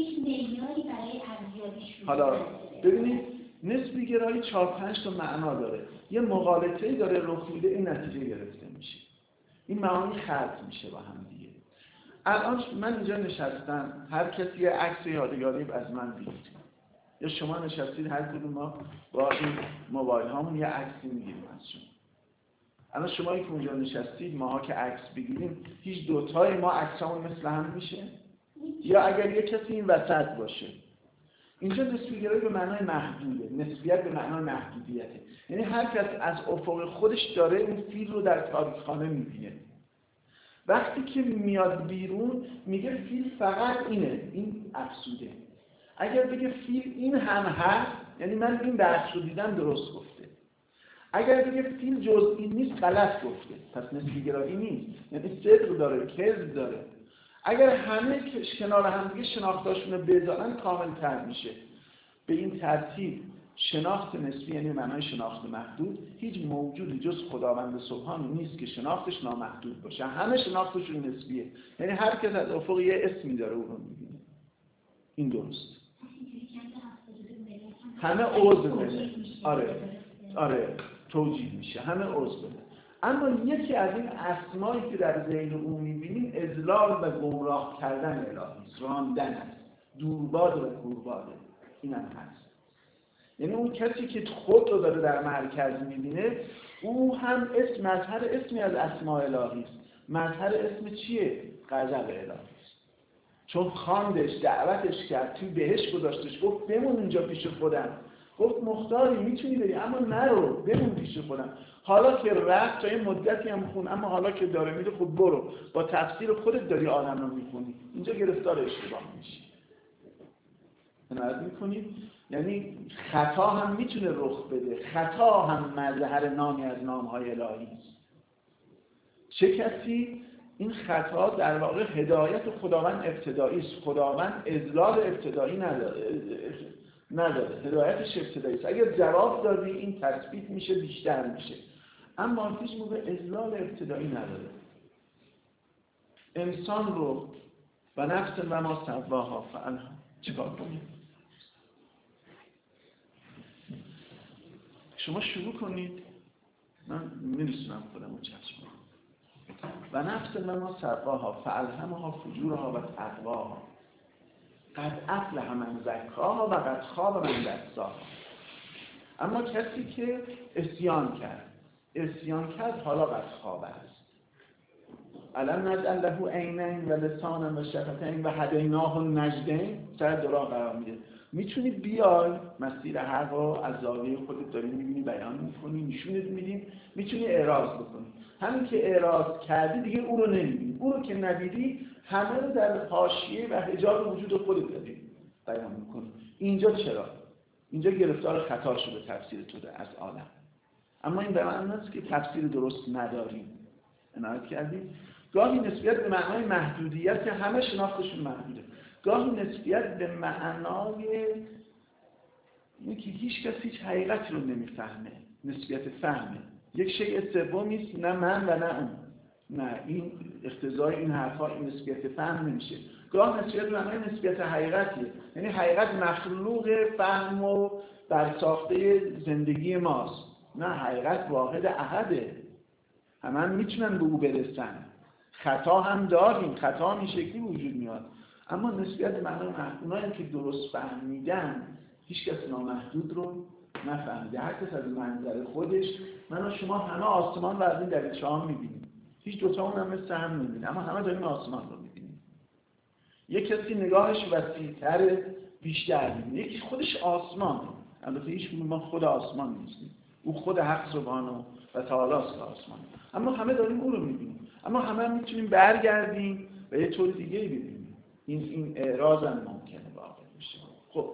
Speaker 1: حالا ببینید نسبی گرایی 4-5 تا معنا داره. یه مغالطه‌ای داره رخ میده، این نتیجه گرفته میشه. این معانی خلط میشه با هم دیگه. الان من اینجا نشستم، هر کسی یه عکس یادگاری از من دید. یا شما نشستید، هر کدوم ما با این موبایل هامون یه عکسی میگیریم از شما. الان شمایی که اونجا نشستید، ماها که عکس بگیریم، هیچ دوتای ما عکسامون مثل هم میشه؟ یا اگر یک کسی این وسط باشه. اینجا نسبی‌گرایی به معنای محدوده، نسبیت به معنای محدودیته. یعنی هر کس از افق خودش داره این فیل رو در تاریخخانه میبینه. وقتی که میاد بیرون میگه فیل فقط اینه، این افسوده. اگر بگه فیل این هم هست، یعنی من این بحث رو دیدم درست گفته. اگر بگه فیل جزئی نیست غلط گفته. پس نسبی‌گرایی نیست، یعنی صدق داره، کذب داره. اگر همه کنار هم دیگه شناختاشون رو بذارن کامل‌تر میشه. به این ترتیب شناخت نسبی یعنی معنای شناخت محدود، هیچ موجودی جز خداوند سبحان نیست که شناختش نامحدود باشه. همه شناختشون نسبیه، یعنی هر کس از افق یه اسمی داره اون رو میبینه. این درست. همه عضو بده. آره توجیه میشه، همه عضو بده. اما یکی از این اسمایی که در ذهن او میبینیم اضلال و گمراه کردن الهی است، راندن است، دورباد و کورباده. این هم هست. یعنی اون کسی که خود رو داره در مرکز میبینه، او هم مظهر اسمی از اسماء الهی است. مظهر اسم چیه؟ غضب الهی است. چون خواندش، دعوتش کرد، توی بهش گذاشتش، گفت بمون اینجا پیش خودم. گفت مختاری میتونی بری اما نرو، بمون پیش خودم. حالا که رفت تا یه مدتی هم خون، اما حالا که داره میره خود برو، با تفسیر خودت داری آدم رو میکنی. اینجا گرفتار اشتباه میشی. عنایت میکنید؟ یعنی خطا هم میتونه رخ بده. خطا هم مظهر نامی از نامهای الهی است. چه کسی؟ این خطا در واقع هدایت خداوند ابتدایی است. خداوند اضلال ابتدایی نداره، هدایتش ابتدایی است. اگر جواب دادی این تثبیت میشه، بیشتر میشه. اما هیچ موقع اضلال ابتدایی نداره. انسان رو و نفس و ما سواها فعلها چیکار کنیم؟ شما شروع کنید، من میرسونم خودم و چشم. و نفس و ما سواها فالهمها فجورها و تقواها قد افلح من زکاها و قد خاب من دساها. اما کسی که عصیان کرد حالا قد خواب است. الم نجعل له عینین و لسانا و شفتین و هدیناه النجدین. سر درا قرار میده. میتونی بیای مسیر حق رو از زاویه خودت داری میبینی، بیان میکنی، نشونت میدیم، میتونی اعراض بکنی. همین که اعراض کردی دیگه او رو نمیبینی. او رو که ندیدی همه رو در حاشیه و حجاب وجود خودت داری بیان میکنی. اینجا چرا؟ اینجا گرفتار خطا شده تفسیر تو از عالم. اما این به معنی نیست که تفسیر درست نداریم. عنایت کردیم. گاهی نسبیت به معنای محدودیت که همه شناختشون محدوده، گاهی نسبیت به معنای اینکه هیچ کس هیچ حقیقتی رو نمیفهمه، نسبیت فهمه. یک شیء سومی است، نه من و نه اون. نه، این اقتضای این حرفا این نسبیت فهم نمیشه. گاه نسبیت به معنای نسبیت حقیقتیه، یعنی حقیقت مخلوق فهم و برساخته زندگی ماست. نه، حقیقت واحد احده، همه میتونن به او برسن. خطا هم داریم، خطا هم این شکلی وجود میاد. اما نسبیت به معنای اونایی که درست فهمیدن، هیچ کس نامحدود رو نفهمیده. هر کس از منظر خودش، من و شما همه آسمان رو از این دریچه ها میبینیم. هیچ دوتامون هم مثل هم میبینیم، اما همه داریم آسمان رو میبینیم. یک کسی نگاهش وسیع‌تر، بیشتر میبینه. یکی خودش آسمانه. البته هیچ ما خود آسمان نیستیم. او خود حق سبحانه و تعالی است آسمان. اما همه داریم او رو میبینیم. اما همه هم میتونیم برگردیم و یه طور دیگه ببینیم. این اعراض هم ممکنه واقع بشه. خب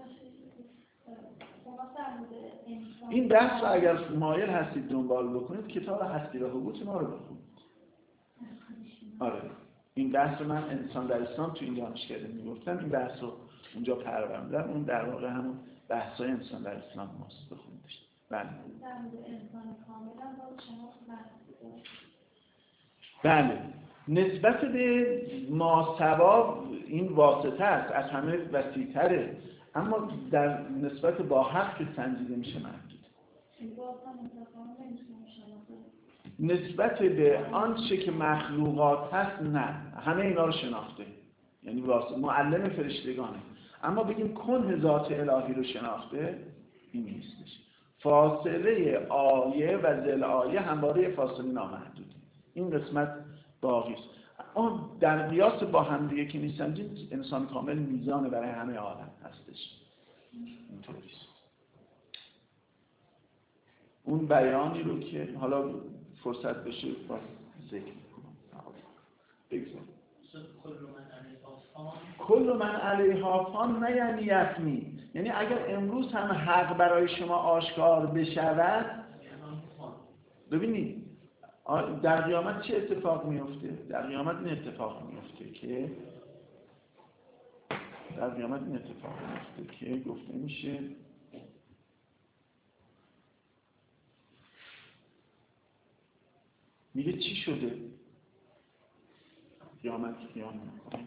Speaker 1: این بحث رو اگر مایل هستید دنبال بکنید، کتاب هستی و حبوط ما رو بخونید. آره، این بحث رو من انسان در اسلام تو این دانشکده میگفتم، این بحث رو اونجا پروردم. اون در واقع همون بحث‌های انسان در اسلام ماست، بخونیدش. بله. بله. نسبت به ماسوا این واسطه است، از همه وسیع‌تره، اما در نسبت با حق که سنجیده میشه محدود. نسبت به آنچه که مخلوقات هست نه، همه اینا رو شناخته، یعنی معلم فرشتگانه. اما بگیم کن ذات الهی رو شناخته، این نیستش. فاصله آیه و ذل آیه همواره فاصله نامحدوده. این قسمت باقی است. اون در قیاس با هم دیگه که نیستن، انسان کامل میزان برای همه عالم هستش. اینطوریست. اون بیانی رو که حالا فرصت بشه باز ذکر میکنم. بگذارم. کل من علیها فان نه یعنی یفنی، یعنی اگر امروز هم حق برای شما آشکار بشود، ببینید در قیامت چه اتفاق میفته؟ در قیامت این اتفاق میفته که گفته میشه میگه چی شده؟ قیامت میکنه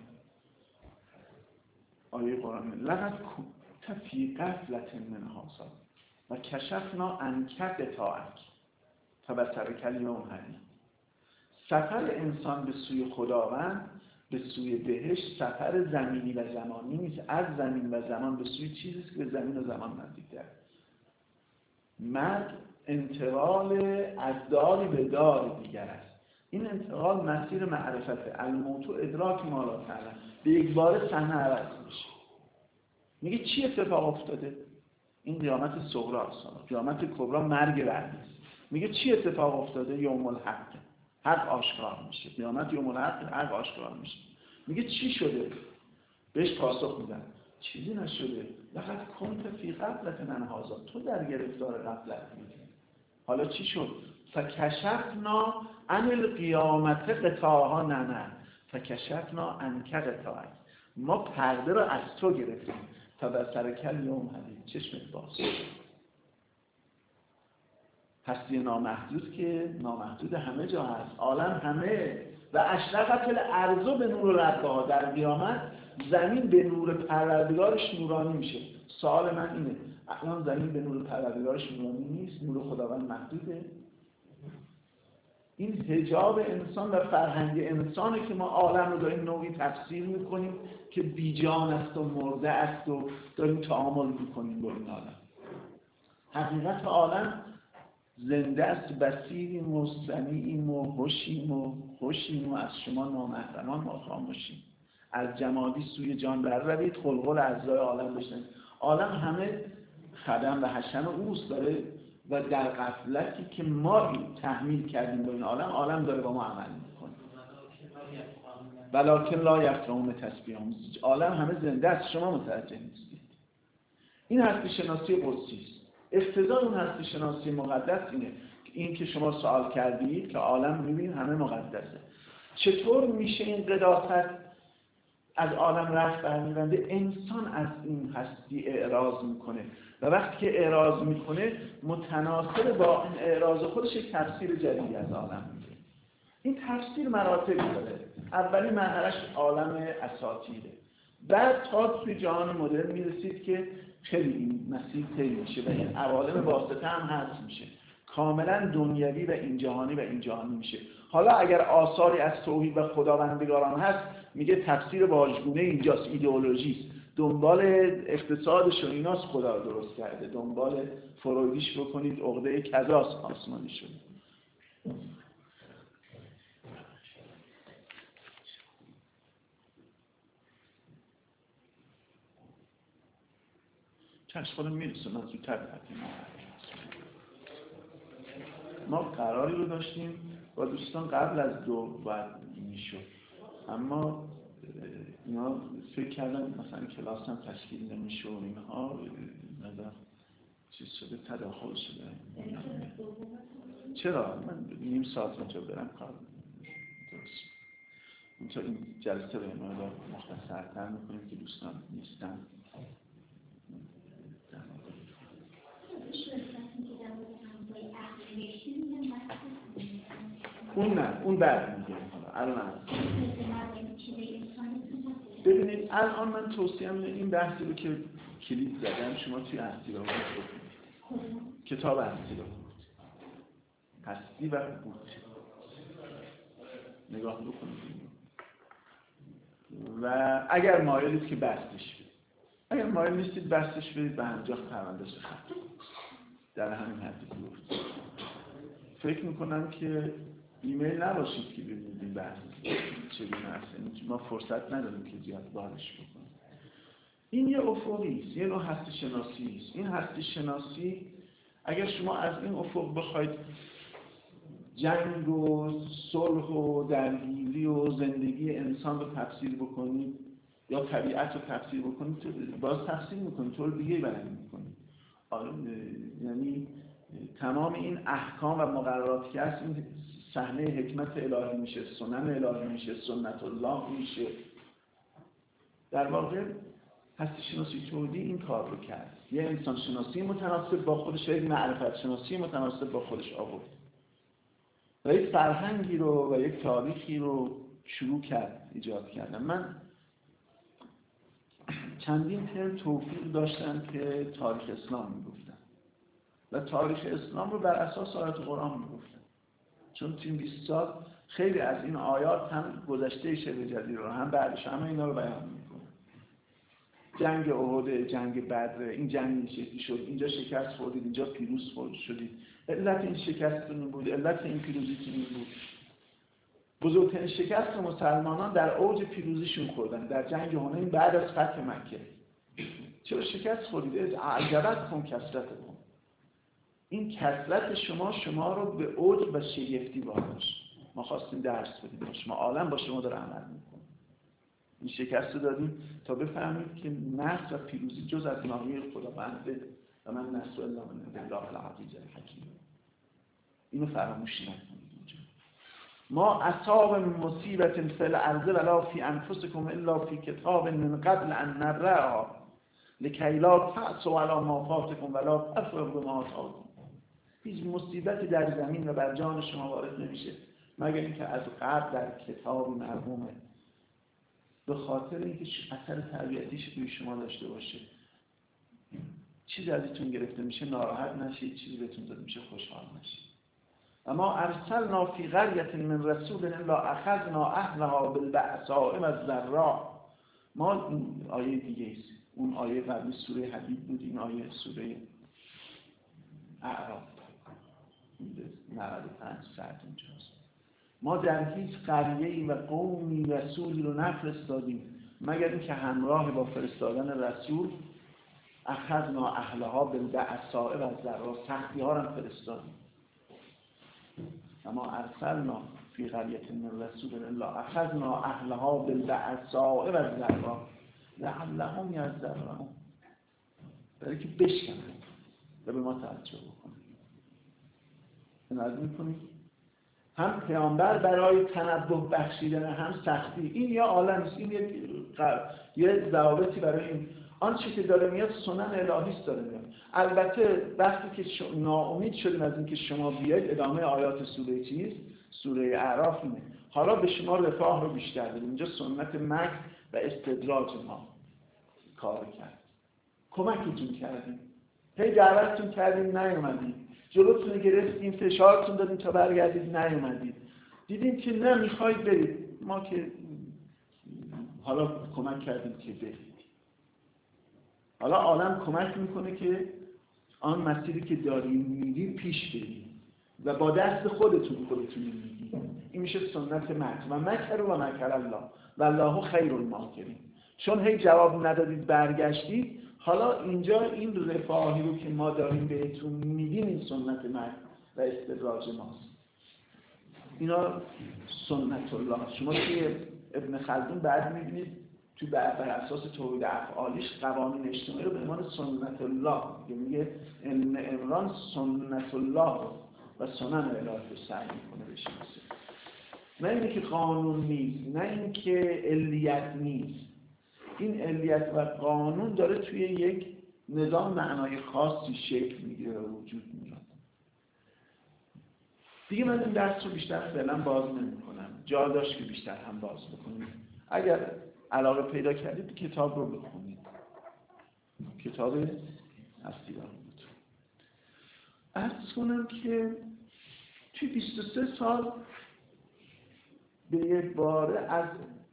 Speaker 1: آیه قرآن لقد کنت فی غفلة من هذا و کشفنا عنک غطاءک فبصرک الیوم حدید. سفر انسان به سوی خداوند، به سوی بهشت، سفر زمینی و زمانی نیست. از زمین و زمان به سوی چیزی که به زمین و زمان نزدیک‌تر. مرگ انتقال از داری به دار دیگر است. این انتقال مسیر معرفت، الموت و ادراک ما لا تعلم، به یک بار صحنه عوض میشه. میگه چی اتفاق افتاده؟ این قیامت صغری است. قیامت کبری مرگ بعدی است. میگه چی اتفاق افتاده؟ یوم الحق، حق آشکار میشه. قیامت یوم الحق، حق آشکار میشه. میگه چی شده؟ بهش پاسخ میدن چیزی نشده. لقد کنت فی غفلة من هذا، تو در گرفتار غفلت بودی. حالا چی شد؟ فکشفنا عن القیامت غطاها، نه فکشفنا عنک غطاءک، ما پرده رو از تو گرفتیم تا بصرک الیوم حدید، چشمت باز. هستی نامحدود که نامحدود همه جا هست، عالم همه. و اشرقت الارض به نور ربها، در قیامت زمین به نور پروردگارش نورانی میشه. سوال من اینه، الان زمین به نور پروردگارش نورانی نیست؟ نور خداوند محدوده؟ این حجاب انسان و فرهنگ انسانه که ما عالم رو داریم نوعی تفسیر میکنیم که بیجان است و مرده است و داریم تعامل میکنیم با این عالم. حقیقت عالم زنده است، بصیریم و سمیعیم و هوشیم و از شما نامحرمان ما خاموشیم. از جمادی سوی جان برروید، خلقل اجزای عالم بشنید. عالم همه خدم و حشم اوست داره و در غفلتی که ما این تحمیل کردیم به این عالم داره با ما عمل میکنه. ولکن لا یفقهون تسبیحهم، عالم همه زنده است، شما متوجه نیستید. این هستی شناسی قدسی است. اقتضای اون هستی شناسی مقدس اینه، این که شما سوال کردید که عالم میبینید همه مقدسه. چطور میشه این قداست از عالم رفت برمی‌گرده؟ انسان از این هستی اعراض میکنه و وقتی که اعراض میکنه متناسب با این اعراض خودش یک تفسیر جدیدی از عالم میده. این تفسیر مراتبی داره. اولی مرحله‌اش عالم اساطیره، بعد تا توی جهان مدرن میرسید که خیلی این مسیر طی میشه و این عوالم واسطه هم هست میشه، کاملا دنیوی و این جهانی میشه. حالا اگر آثاری از توحید و خداوندگاران هست، میگه تفسیر واژگونه اینجاست، ایدئولوژیست، دنبال اقتصادش و ایناست خدا درست کرده، دنبال فرویدیش بکنید عقده کذاست آسمانی شد. چشم خودم میرسه، من زودتر بردیم. ما قراری رو داشتیم با دوستان قبل از 2 باید میشد، اما اینا فکر کردن مثلا کلاس هم تشکیل نمیشه و اینها نظر چیز شده، تداخل شده. چرا؟ من نیم ساعت اونجا برم کار درست. اونجا این جلسه رو اینها مختصرتر میکنیم که دوستان نیستن. اون نه، اون بعد میگه. الان ببینید الان من توصیه میکنم این بحثی رو که کلید زدم شما توی هستی رو بکنید، کتاب هستی رو هستی و بود نگاه بکنید و اگر مایلید که بستش بدید، اگر مایل نیستید بستش بدید به همجا پرونده خط در همین حدی گفت. فکر میکنم که ایمیل نباشید که ببینید این بحث چگونه است. ما فرصت نداریم که زیاد بارش بکنیم. این یه افقی است، یه نوع هستی شناسی است. این هستی شناسی اگر شما از این افق بخواید جنگ و صلح و درگیری و زندگی انسان رو تفسیر بکنید یا طبیعت رو تفسیر بکنید، باز تفسیر میکنید، طور دیگه بیان میکنید. یعنی تمام این احکام و مقرراتی که هست این صحنه حکمت الهی میشه، سنن الهی میشه، سنت الله میشه. در واقع هستی شناسی توحیدی این کار رو کرد. یه انسان شناسی متناسب با خودش، یک معرفت شناسی متناسب با خودش آورد و یک فرهنگی رو و یک تاریخی رو شروع کرد ایجاد کردن. من چندین ترم توفیق داشتم که تاریخ اسلام میگفتم و تاریخ اسلام رو بر اساس آیات قرآن میگفتم، چون تو این 20 سال خیلی از این آیات هم گذشته شبه جدید رو هم بعدش همه اینا رو بیان میکنه. جنگ احد، جنگ بدر، این جنگ این شکلی شد، اینجا شکست خوردید، اینجا پیروز شدید. علت این شکستتون بود، علت این پیروزیتون بود. بزرگترین شکست مسلمانان در اوج پیروزیشون خوردن در جنگ حنین بعد از فتح مکه. چرا شکست خوردید؟ عجبتکم کثرتکم. این کثرت شما رو به اوج و شگفتی وارداشت. ما خواستیم درس بدیم شما، عالم با شما داره عمل میکنه. این شکست رو دادیم تا بفهمید که نصر و پیروزی جز از ناحیه خداونده و من نصر الله من الله العزیز الحکیم. اینو فراموش نکنید. ما اصاب مصیبت فی الارض ولا فی انفسکم الا فی کتاب من قبل ان نبرأها لکی لا تأسوا علی ما فاتکم ولا تفرحوا بما آتاکم. هیچ مصیبتی در زمین و بر جان شما وارد نمیشه مگر اینکه از قبل در کتاب مرحومه، به خاطر اینکه اثر تربیتیش روی شما داشته باشه. چیزی ازتون گرفته میشه ناراحت نشید، چیزی بهتون داده میشه خوشحال نشید. اما ارسلنا فی قریة من رسول الا اخذنا اهلها بالبأساء والضراء. ما این آیه دیگه است. اون آیه قبلی سوره حدید بود، این آیه سوره اعراف 95 ساعت اونجاست. ما در هیچ قریه‌ای و قومی رسولی رو نفرستادیم مگر اینکه همراه با فرستادن رسول اخذنا اهلها بالبأساء والضراء، سختی ها رو فرستادیم. اما ارسلنا فی قریة من رسول الا اخذنا اهلها بالبأساء والضراء لعلهم یضرعون، برای که بشکنن و به ما توجه بکنن. نظر میکنید هم پیامبر برای تنبه بخشیدن هم سختی، این یا عالم است، این یه ضوابطی برای این آنچه که داره میاد سنن الهی است داره میاد. البته وقتی که ناامید شدیم از اینکه شما بیاید، ادامه آیات سوره چیست؟ سوره اعراف اینه. حالا به شما رفاه رو بیشتر بدیم. اینجا سنت مکر و استدراج ما کار کرد. کمکتون کردیم، هی دعوتتون کردیم نیومدید، جلوتون گرفتیم فشارتون دادیم تا برگردید نیومدید، دیدیم که نمیخواید برید، ما که حالا کمک کردیم که برید. حالا عالم کمک میکنه که آن مسیری که داریم میریم پیش بریم و با دست خودتون میگید. این میشه سنت مکر و مکر و مکر الله والله خیر الماکرین. چون هی جواب ندادید برگشتید، حالا اینجا این رفاهی رو که ما داریم بهتون میدیم این سنت مکر و استدراج ماست. اینا سنت الله. شما توی ابن خلدون بعد میبینید تو بر اساس توحید افعالیش قوانین اجتماعی رو به عنوان سنت الله میگه ان امران سنت الله و سنن الهی رو سعی میکنه بشناسه. نه اینکه قانون نیست، نه اینکه علیت نیست. این علیت و قانون داره توی یک نظام معنای خاصی شکل میگیره و وجود میاد. دیگه من این درس رو بیشتر فعلا باز نمی‌کنم. جا داشت که بیشتر هم باز بکنیم. اگر علاقه پیدا کردید کتاب رو بخونید. کتاب هستی دارم بود. عرض کنم که توی 23 سال به یک باره از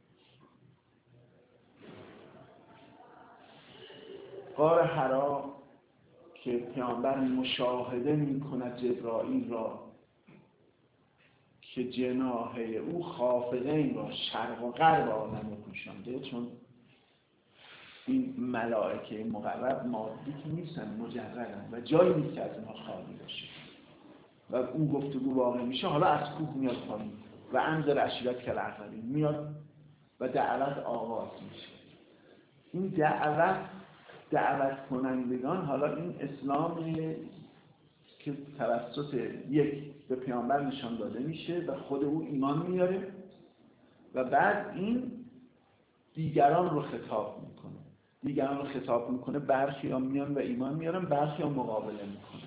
Speaker 1: غار حرا که پیامبر مشاهده می‌کند جبرائیل را که جناحه او خافقین را شرق و غرب عالم پوشانده، چون این ملائکه مقرب مادی که نیستن، مجردن و جایی نیست که از اینها خالی باشه و اون گفتگو واقع میشه. حالا از کوه میاد پایین و انذر عشیرتک الاقربین میاد و دعوت آغاز میشه. این دعوت کنندگان، حالا این اسلام که توسط یک به پیامبر نشان داده میشه و خود او ایمان میاره و بعد این دیگران رو خطاب میکنه. برخی ها میان و ایمان میارن، برخی ها مقابله میکنن.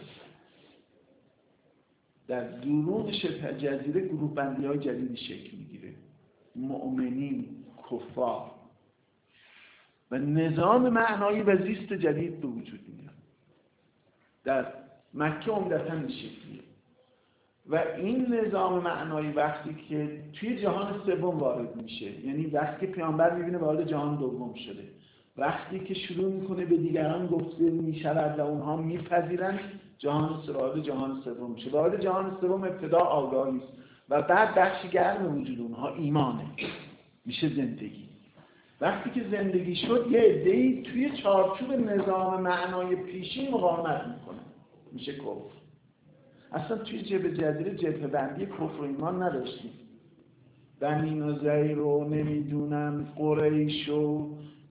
Speaker 1: در درون شبه جزیره گروه بندی های جدیدی شکل میگیره، مؤمنین، کفار و نظام معنایی و زیست جدید به وجود میاد. در مکه عمدتاً این شکلیه و این نظام معنایی وقتی که توی جهان سوم وارد میشه، یعنی وقتی که پیامبر میبینه وارد جهان دوم شده، وقتی که شروع میکنه به دیگران گفته میشود و اونها میپذیرن، وارد جهان سوم میشه. وارد جهان سوم ابتدا آگاهی است و بعد بخشی گرم وجود اونها ایمانه، میشه زندگی. وقتی که زندگی شد یه عده‌ای توی چارچوب نظام معنای پیشین مقاومت میکنه، میشه کفر. اصلا توی جزیره جبهه بندی کفر و ایمان نداشتیم. بنی نضیر رو نمیدونم قریش و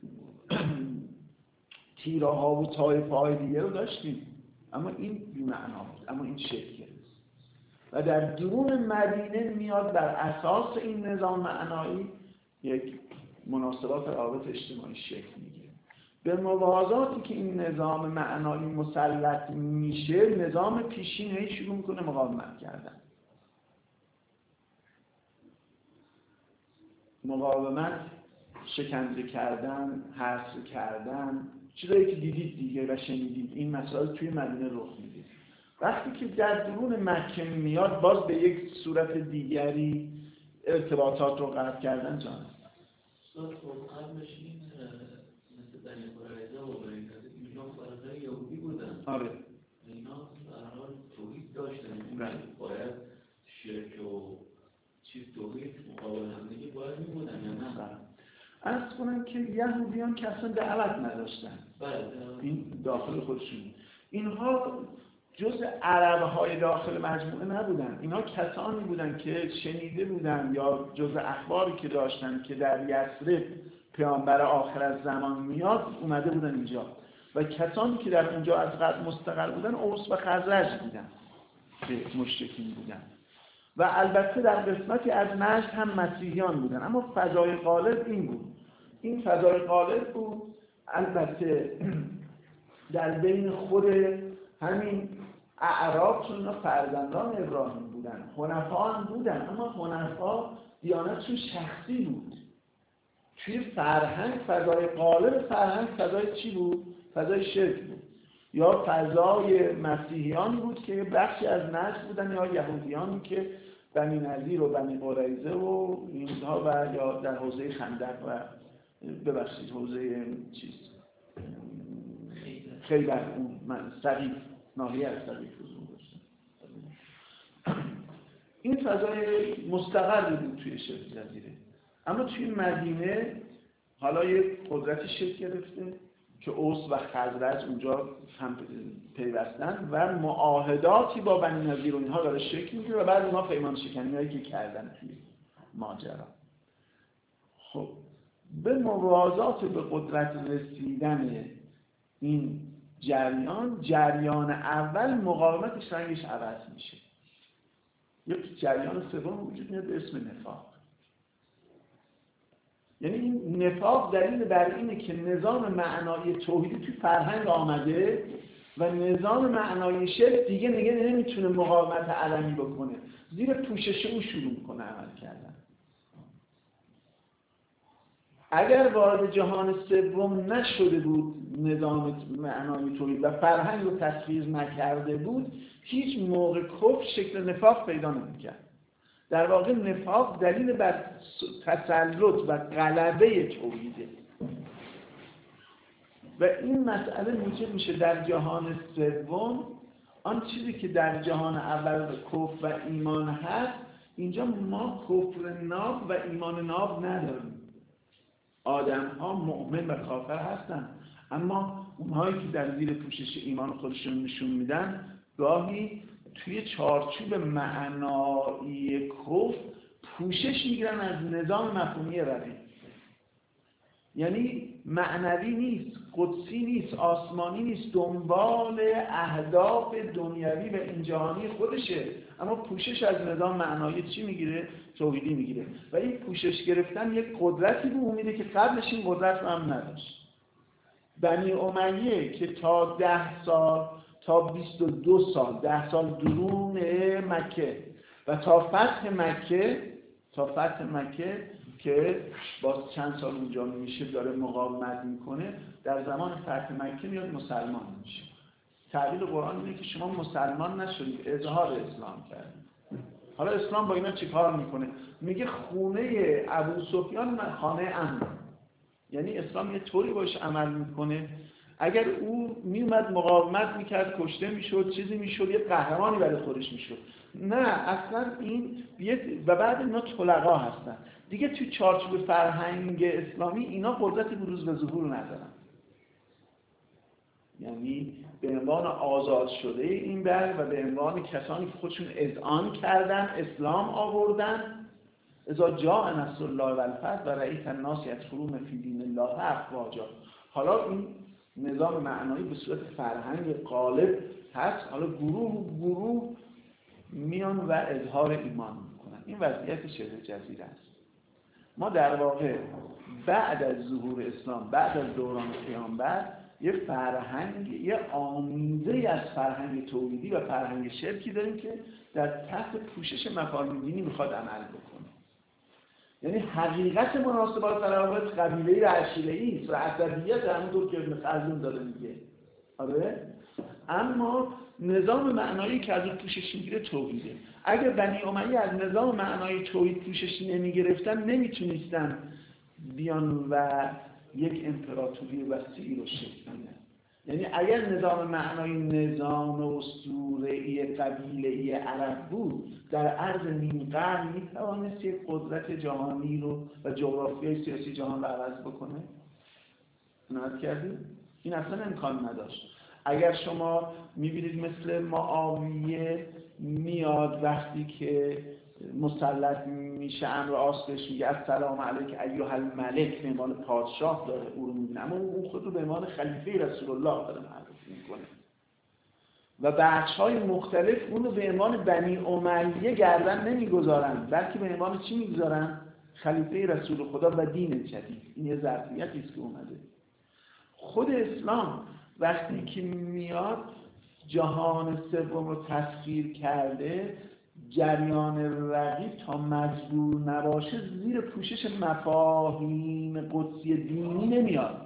Speaker 1: تیره ها و طایفه های دیگه رو داشتیم، اما این بی‌معنا بود، اما این شکل گرفت و در درون مدینه میاد بر اساس این نظام معنایی یک مناسبات روابط اجتماعی شکل میگیره. به موازاتی که این نظام معنایی مسلط میشه، نظام پیشین هی شروع میکنه مقاومت کردن. مقاومت، شکنجه کردن، حصر کردن، چیزایی که دیدید دیگه و شنیدید، این مسائل توی مدینه رخ میده. وقتی که در درون مکه میاد، باز به یک صورت دیگری ارتباطات رو قطع کردن جان.
Speaker 5: قبلش این مثل بنی قریظه و اینا فرقه یهودی بودن.
Speaker 1: آره.
Speaker 5: اینا در حال توحید داشتن. باید شرک و توحید مقابل هم دیگه باید میبودن یا نه؟
Speaker 1: عرض کنم که یهودیان که اصلا دعوت نداشتن. این داخل خودشون. اینها جز عربهای داخل مجموعه نبودن. اینها کسانی بودن که شنیده بودن یا جز اخباری که داشتن که در یثرب پیامبر آخر از زمان میاد اومده بودن اینجا و کسانی که در اونجا از قبل مستقر بودن اوس و خزرج بودن که مشرکین بودن و البته در قسمتی از نجد هم مسیحیان بودن، اما فضای غالب این بود. این فضای غالب بود. البته در بین خود همین اعراب، چون اینا فرزندان ابراهیم بودن، حنفا هم بودن، اما حنفا دیانتشون شخصی بود. توی فرهنگ، فضای غالب فرهنگ فضای چی بود؟ فضای شرک بود یا فضای مسیحیانی بود که بخشی از نجد بودن یا یهودیانی که بنی نضیر و بنی قریظه و اینها و یا در حوزه خندق و ببخشید حوزه چیز خیبر، اون سقیف، ناحیه از سقیف حضور داشتن. این فضای مستقر بود توی شبه جزیره. اما توی مدینه حالا یک قدرتی شکل گرفته که اوس و خزرج اونجا هم پیوستن و معاهداتی با بنی نضیر و اینها داره شکل میگیره و بعد اونها پیمان شکنی‌هایی که کردن توی ماجرا. خب به موازات به قدرت رسیدن این جریان اول مقاومتش رنگش عوض میشه. یک جریان سوم وجود میاد به اسم نفاق. یعنی این نفاق دلیل بر اینه که نظام معنایی توحیدی توی فرهنگ آمده و نظام معنایی شرک دیگه نمیتونه مقاومت علنی بکنه، زیر پوشش او شروع میکنه عمل کردن. اگر وارد جهان سوم نشده بود نظام معنایی توحید و فرهنگ رو تسخیر نکرده بود، هیچ موقع کفر شکل نفاق پیدا نمی‌کرد. در واقع نفاق دلیل بر تسلط و غلبه توحیده و این مسئله موجب میشه در جهان سوم آن چیزی که در جهان اول کفر و ایمان هست اینجا ما کفر ناب و ایمان ناب نداریم. آدم ها مؤمن و کافر هستن، اما اونهایی که در زیر پوشش ایمان خودشون نشون میدن گاهی توی چارچوب معنایی کفر پوشش میگیرن از نظام مفهومی رقیب. یعنی معنوی نیست، قدسی نیست، آسمانی نیست، دنبال اهداف دنیوی و این جهانی خودشه، اما پوشش از نظام معنایی چی میگیره؟ توحیدی میگیره. و این پوشش گرفتن یک قدرتی به اون میده که قبلش این قدرت رو هم نداشت. بنی امیه که تا 10 سال تا 22 سال 10 سال درون مکه و تا فتح مکه که باز چند سال اونجا میشه داره مقاومت میکنه، در زمان فتح مکه میاد مسلمان میشه. تعبیر قرآن اینه که شما مسلمان نشدید، اظهار اسلام کردید. حالا اسلام با اینا چیکار میکنه؟ میگه خونه ابو سفیان خانه امن. یعنی اسلام یه طوری باش عمل میکنه اگر او میومد مقاومت میکرد کشته میشد، چیزی میشد، یه قهرمانی برای خودش میشد. نه اصلا این و بعد اینا طلقا هستن دیگه. توی چارچوب فرهنگ اسلامی اینا قدرت بروز و ظهور ندارن. یعنی به عنوان آزاد شده این بر و به عنوان کسانی که خودشون اذعان کردن اسلام آوردن، اذا جاء نصر الله و الفتح و رأیت الناس یدخلون فی دین الله افواجا. حالا این نظام معنایی به صورت فرهنگ غالب هست، حالا گروه میان و اظهار ایمان میکنن. این وضعیت شبه جزیره است. ما در واقع بعد از ظهور اسلام، بعد از دوران پیامبر، یه فرهنگ، یه آمیزه از فرهنگ توحیدی و فرهنگ شرکی داریم که در تحت پوشش مفاهیم دینی میخواد عمل بکنه. یعنی حقیقت مناسبات روابط قبیله‌ای و عشیره‌ای است و عصبیت همونطور که ابن خلدون داره میگه. آره؟ اما نظام معنایی که از اون پوشش میگیره توحیده. اگر بنی امیه از نظام معنایی توحید پوشش نمیگرفتن نمیتونستن بیان و یک امپراتوری وسیعی رو شکل بدن. یعنی اگر نظام معنایی نظام اسطوره‌ای قبیله‌ای عرب بود، در عرض نیم قرن میتوانست یک قدرت جهانی رو و جغرافیای سیاسی جهان رو عوض بکنه؟ نهاد کردید؟ این اصلا امکان نداشت. اگر شما میبینید مثل معاویه میاد وقتی که مسلط میشه امر آسش میگه السلام علیک ایها الملک، به عنوان پادشاه داره او رو میبینه، اما اون خود رو به عنوان خلیفه رسول الله داره معرفی میکنه و بخش‌های مختلف اون رو به عنوان بنی امیه گردن نمیگذارن، بلکه به عنوان چی میگذارن؟ خلیفه رسول خدا و دین جدید. این یه ظرفیتی است که اومده. خود اسلام وقتی که میاد جهان سوم رو تسخیر کرده، جریان رقیب تا مجبور نباشه زیر پوشش مفاهیم قدسی دینی نمیاد.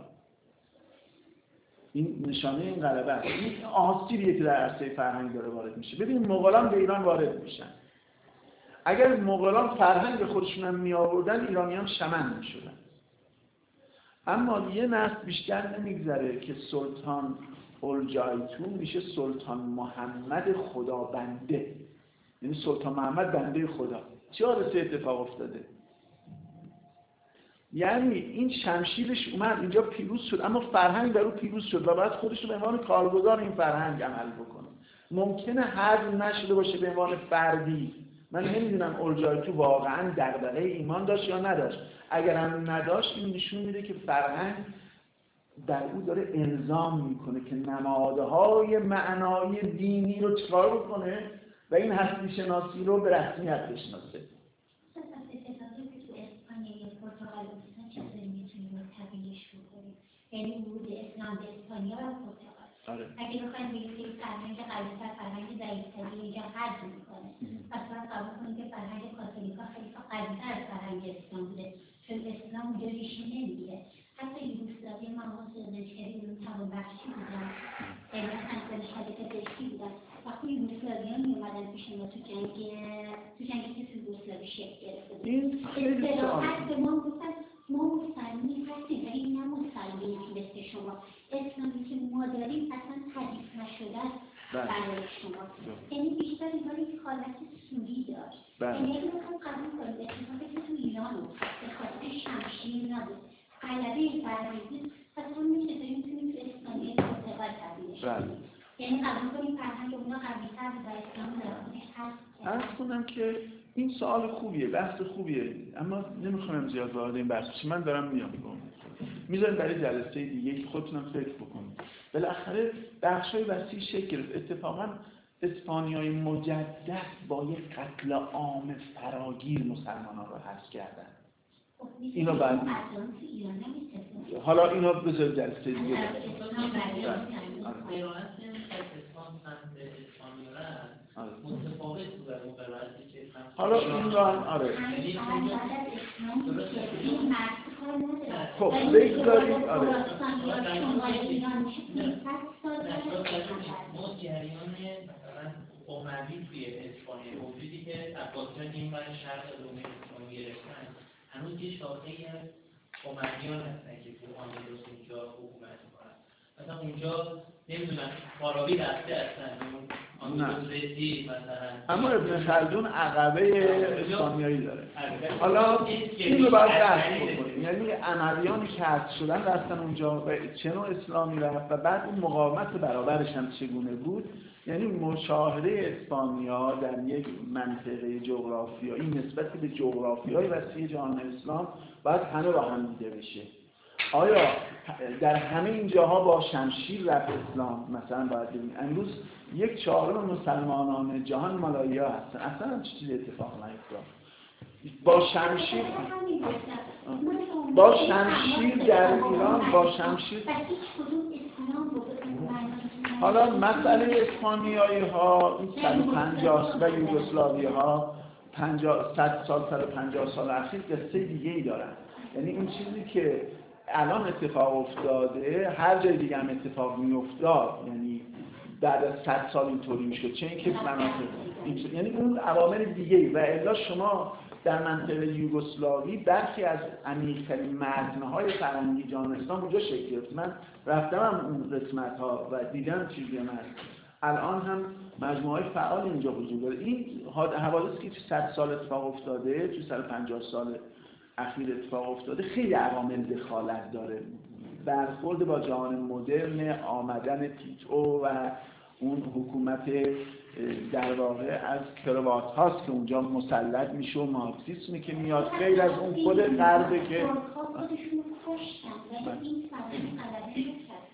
Speaker 1: این نشانه این غلبه است. این آسیبیه که در عرصه فرهنگ داره وارد میشه. ببین مغولان به ایران وارد میشن. اگر مغولان فرهنگ خودشون هم می آوردن، ایرانیان شمن میشدن. اما یه نسل بیشتر نمیگذره که سلطان اولجایتون میشه سلطان محمد خدابنده. یعنی سلطان محمد بنده خدا. چه حادثه اتفاق افتاده؟ یعنی این شمشیرش اومد اینجا پیروز شد، اما فرهنگ در او پیروز شد و باید خودش رو به عنوان کارگزار این فرهنگ عمل بکنه. ممکنه حذف نشده باشه به عنوان فردی. من نمیدونم اولجایتو واقعا دغدغه ایمان داشت یا نداشت. اگر هم نداشت این نشون میده که فرهنگ در او داره الزام میکنه که نمادهای معنایی دینی رو چکار بکنه و این هستی شناسی رو به رسمیت بشناسه.
Speaker 4: یعنی ورود اسلام به اسپانیا و پرتغال. اگه بخوایم بگیم که فرهنگ قوی‌تر، فرهنگ ضعیف‌تری اینجا حذف می‌کنه. اصلا قبول کنیم که فرهنگ کاتولیکا خیلی قوی‌تر از فرهنگ اسلام بوده، چون اسلام اونجا ریشه نمیگیره. حتی یوگسلاوی مواد زرنشکری اون توانبخشی بودن، یعنی انسان شدید بهشتی بودن. وقتی یوگسلاوی‌ها می‌اومدن پیش ما تو جنگی که یوگسلاوی شکل گرفته بود.
Speaker 1: این خیلی
Speaker 4: سوال ما مسلمی هستیم ولی نه مسلمی مثل شما. اسلامی که ما داریم اصلا تعریف نشده است برای شما. یعنی بیشتر اینطوری که حالت سوری داشت. یعنی اگه استناد غلبه فرهنگی پس اون میشه میتونیم که اسلامی اعتقاد تبدیلش کنیم. یعنی قبول کنیم فرهنگ اونا قوی‌تر بود و اسلام درونش هست.
Speaker 1: عرض کنم که این سوال خوبیه، بحث خوبیه، اما نمیخوام زیاد وارد این بحث بشم. من دارم میام میذارم برای جلسه دیگه که خودتونم فکر بکنید. بالاخره بخشای وسیع شکل گرفت. اتفاقا اسپانیای مجدد با یک قتل عام فراگیر مسلمانان رو حذف کردن. اینو بعد حالا اینو بذار جلسه دیگه.
Speaker 3: متفاوت بود اون قرائتی که
Speaker 1: حالا این رو هم آره خب بگذارید آره
Speaker 3: ما جریان مثلا اموی توی اسپانیا موجودی که عباسیان این برای شرق رومی اسلامی گرفتن هنوز یه شاخه‌ای از امویان هستن که تو آندلس اونجا حکومت می‌کنن. مثلا اونجا نمیدونم فارابی رفته هستن
Speaker 1: اما ابن خلدون عقبه اسلامیایی داره. حالا این رو باید بحث بکنیم، یعنی امویانی که حذف شدن رفتن اونجا و چه نوع اسلامی رفت و بعد اون مقاومت برابرش هم چگونه بود. یعنی مشاهده اسپانیا در یک منطقه جغرافیایی نسبت به جغرافیای وسیع جهان اسلام باید همه با هم دیده بشه. آیا در همه این جاها با شمشیر رفت اسلام؟ مثلا باید ببینیم امروز 1/4 مسلمانان جهان مالایی ها هستن، اصلا هم چیزی اتفاق نیفتاد. با شمشیر در ایران با شمشیر. حالا مسئله اسپانیایی ها 150 و یوگسلاوی ها 100 سال 150 سال اخیر قصه دیگه ای دارن. یعنی این چیزی که الان اتفاق افتاده هر جای دیگه هم اتفاق میافتاد، یعنی بعد از 100 سال اینطوری میشد، چه اینکه مناطق یعنی اون عوامل دیگه. و الا شما در منطقه یوگسلاوی برخی از عمیق‌ترین متن‌های فرهنگی جهان اسلام اونجا شکل گرفت. من رفتم اون قسمت‌ها و دیدم چیزی هست. الان هم مجموعه‌های فعال اینجا وجود داره. این حوادثی که تو 100 سال اتفاق افتاده، تو 150 سال اخیر اتفاق افتاده، خیلی عوامل دخالت داره. برخورد با جهان مدرن، آمدن تیتو و اون حکومت در واقع از کروات هاست که اونجا مسلط میشه و مارکسیسمی که میاد، غیر از اون خود غربه که
Speaker 4: خودشون کشتن ولی این فرهنگ غلبه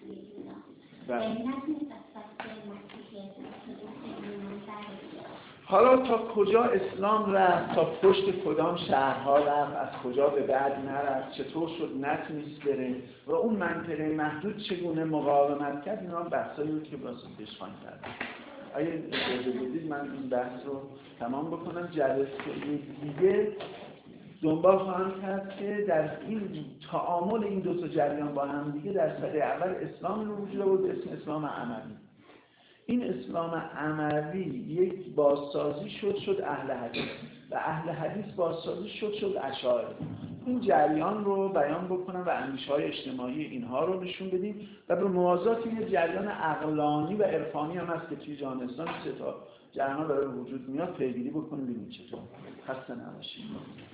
Speaker 1: حالا تا کجا اسلام رفت، تا پشت کدام شهرها رفت، از کجا به بعد نرفت، چطور شد نتونست بره و اون منطقه محدود چگونه مقاومت کرد، اینا هم بحثایی رو که واسه پیش خواهیم کرد. اگه اجازه بدید من این بحث رو تمام بکنم. جلسه دیگه دنبال خواهم کرد که در این تعامل این دو تا جریان با هم دیگه در سطح اول اسلام رو وجود آورد، اسم اسلام عملی. این اسلام عملی یک بازسازی شد اهل حدیث و اهل حدیث بازسازی شد اشاعره. این جریان رو بیان بکنم و اندیشه‌های اجتماعی اینها رو نشون بدیم و به موازات این جریان عقلانی و عرفانی هم هست که توی جهان اسلام سه تا جریان داره وجود میاد، پیگیری بکنیم ببینیم چطور. خسته نباشید.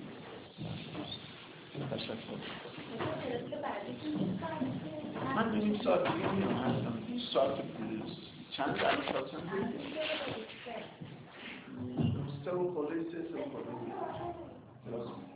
Speaker 1: تشکر. من نیم ساعت دیگه میام هستم. ساعت چند ساعت چند؟ 3 و خورده 3 و خورده.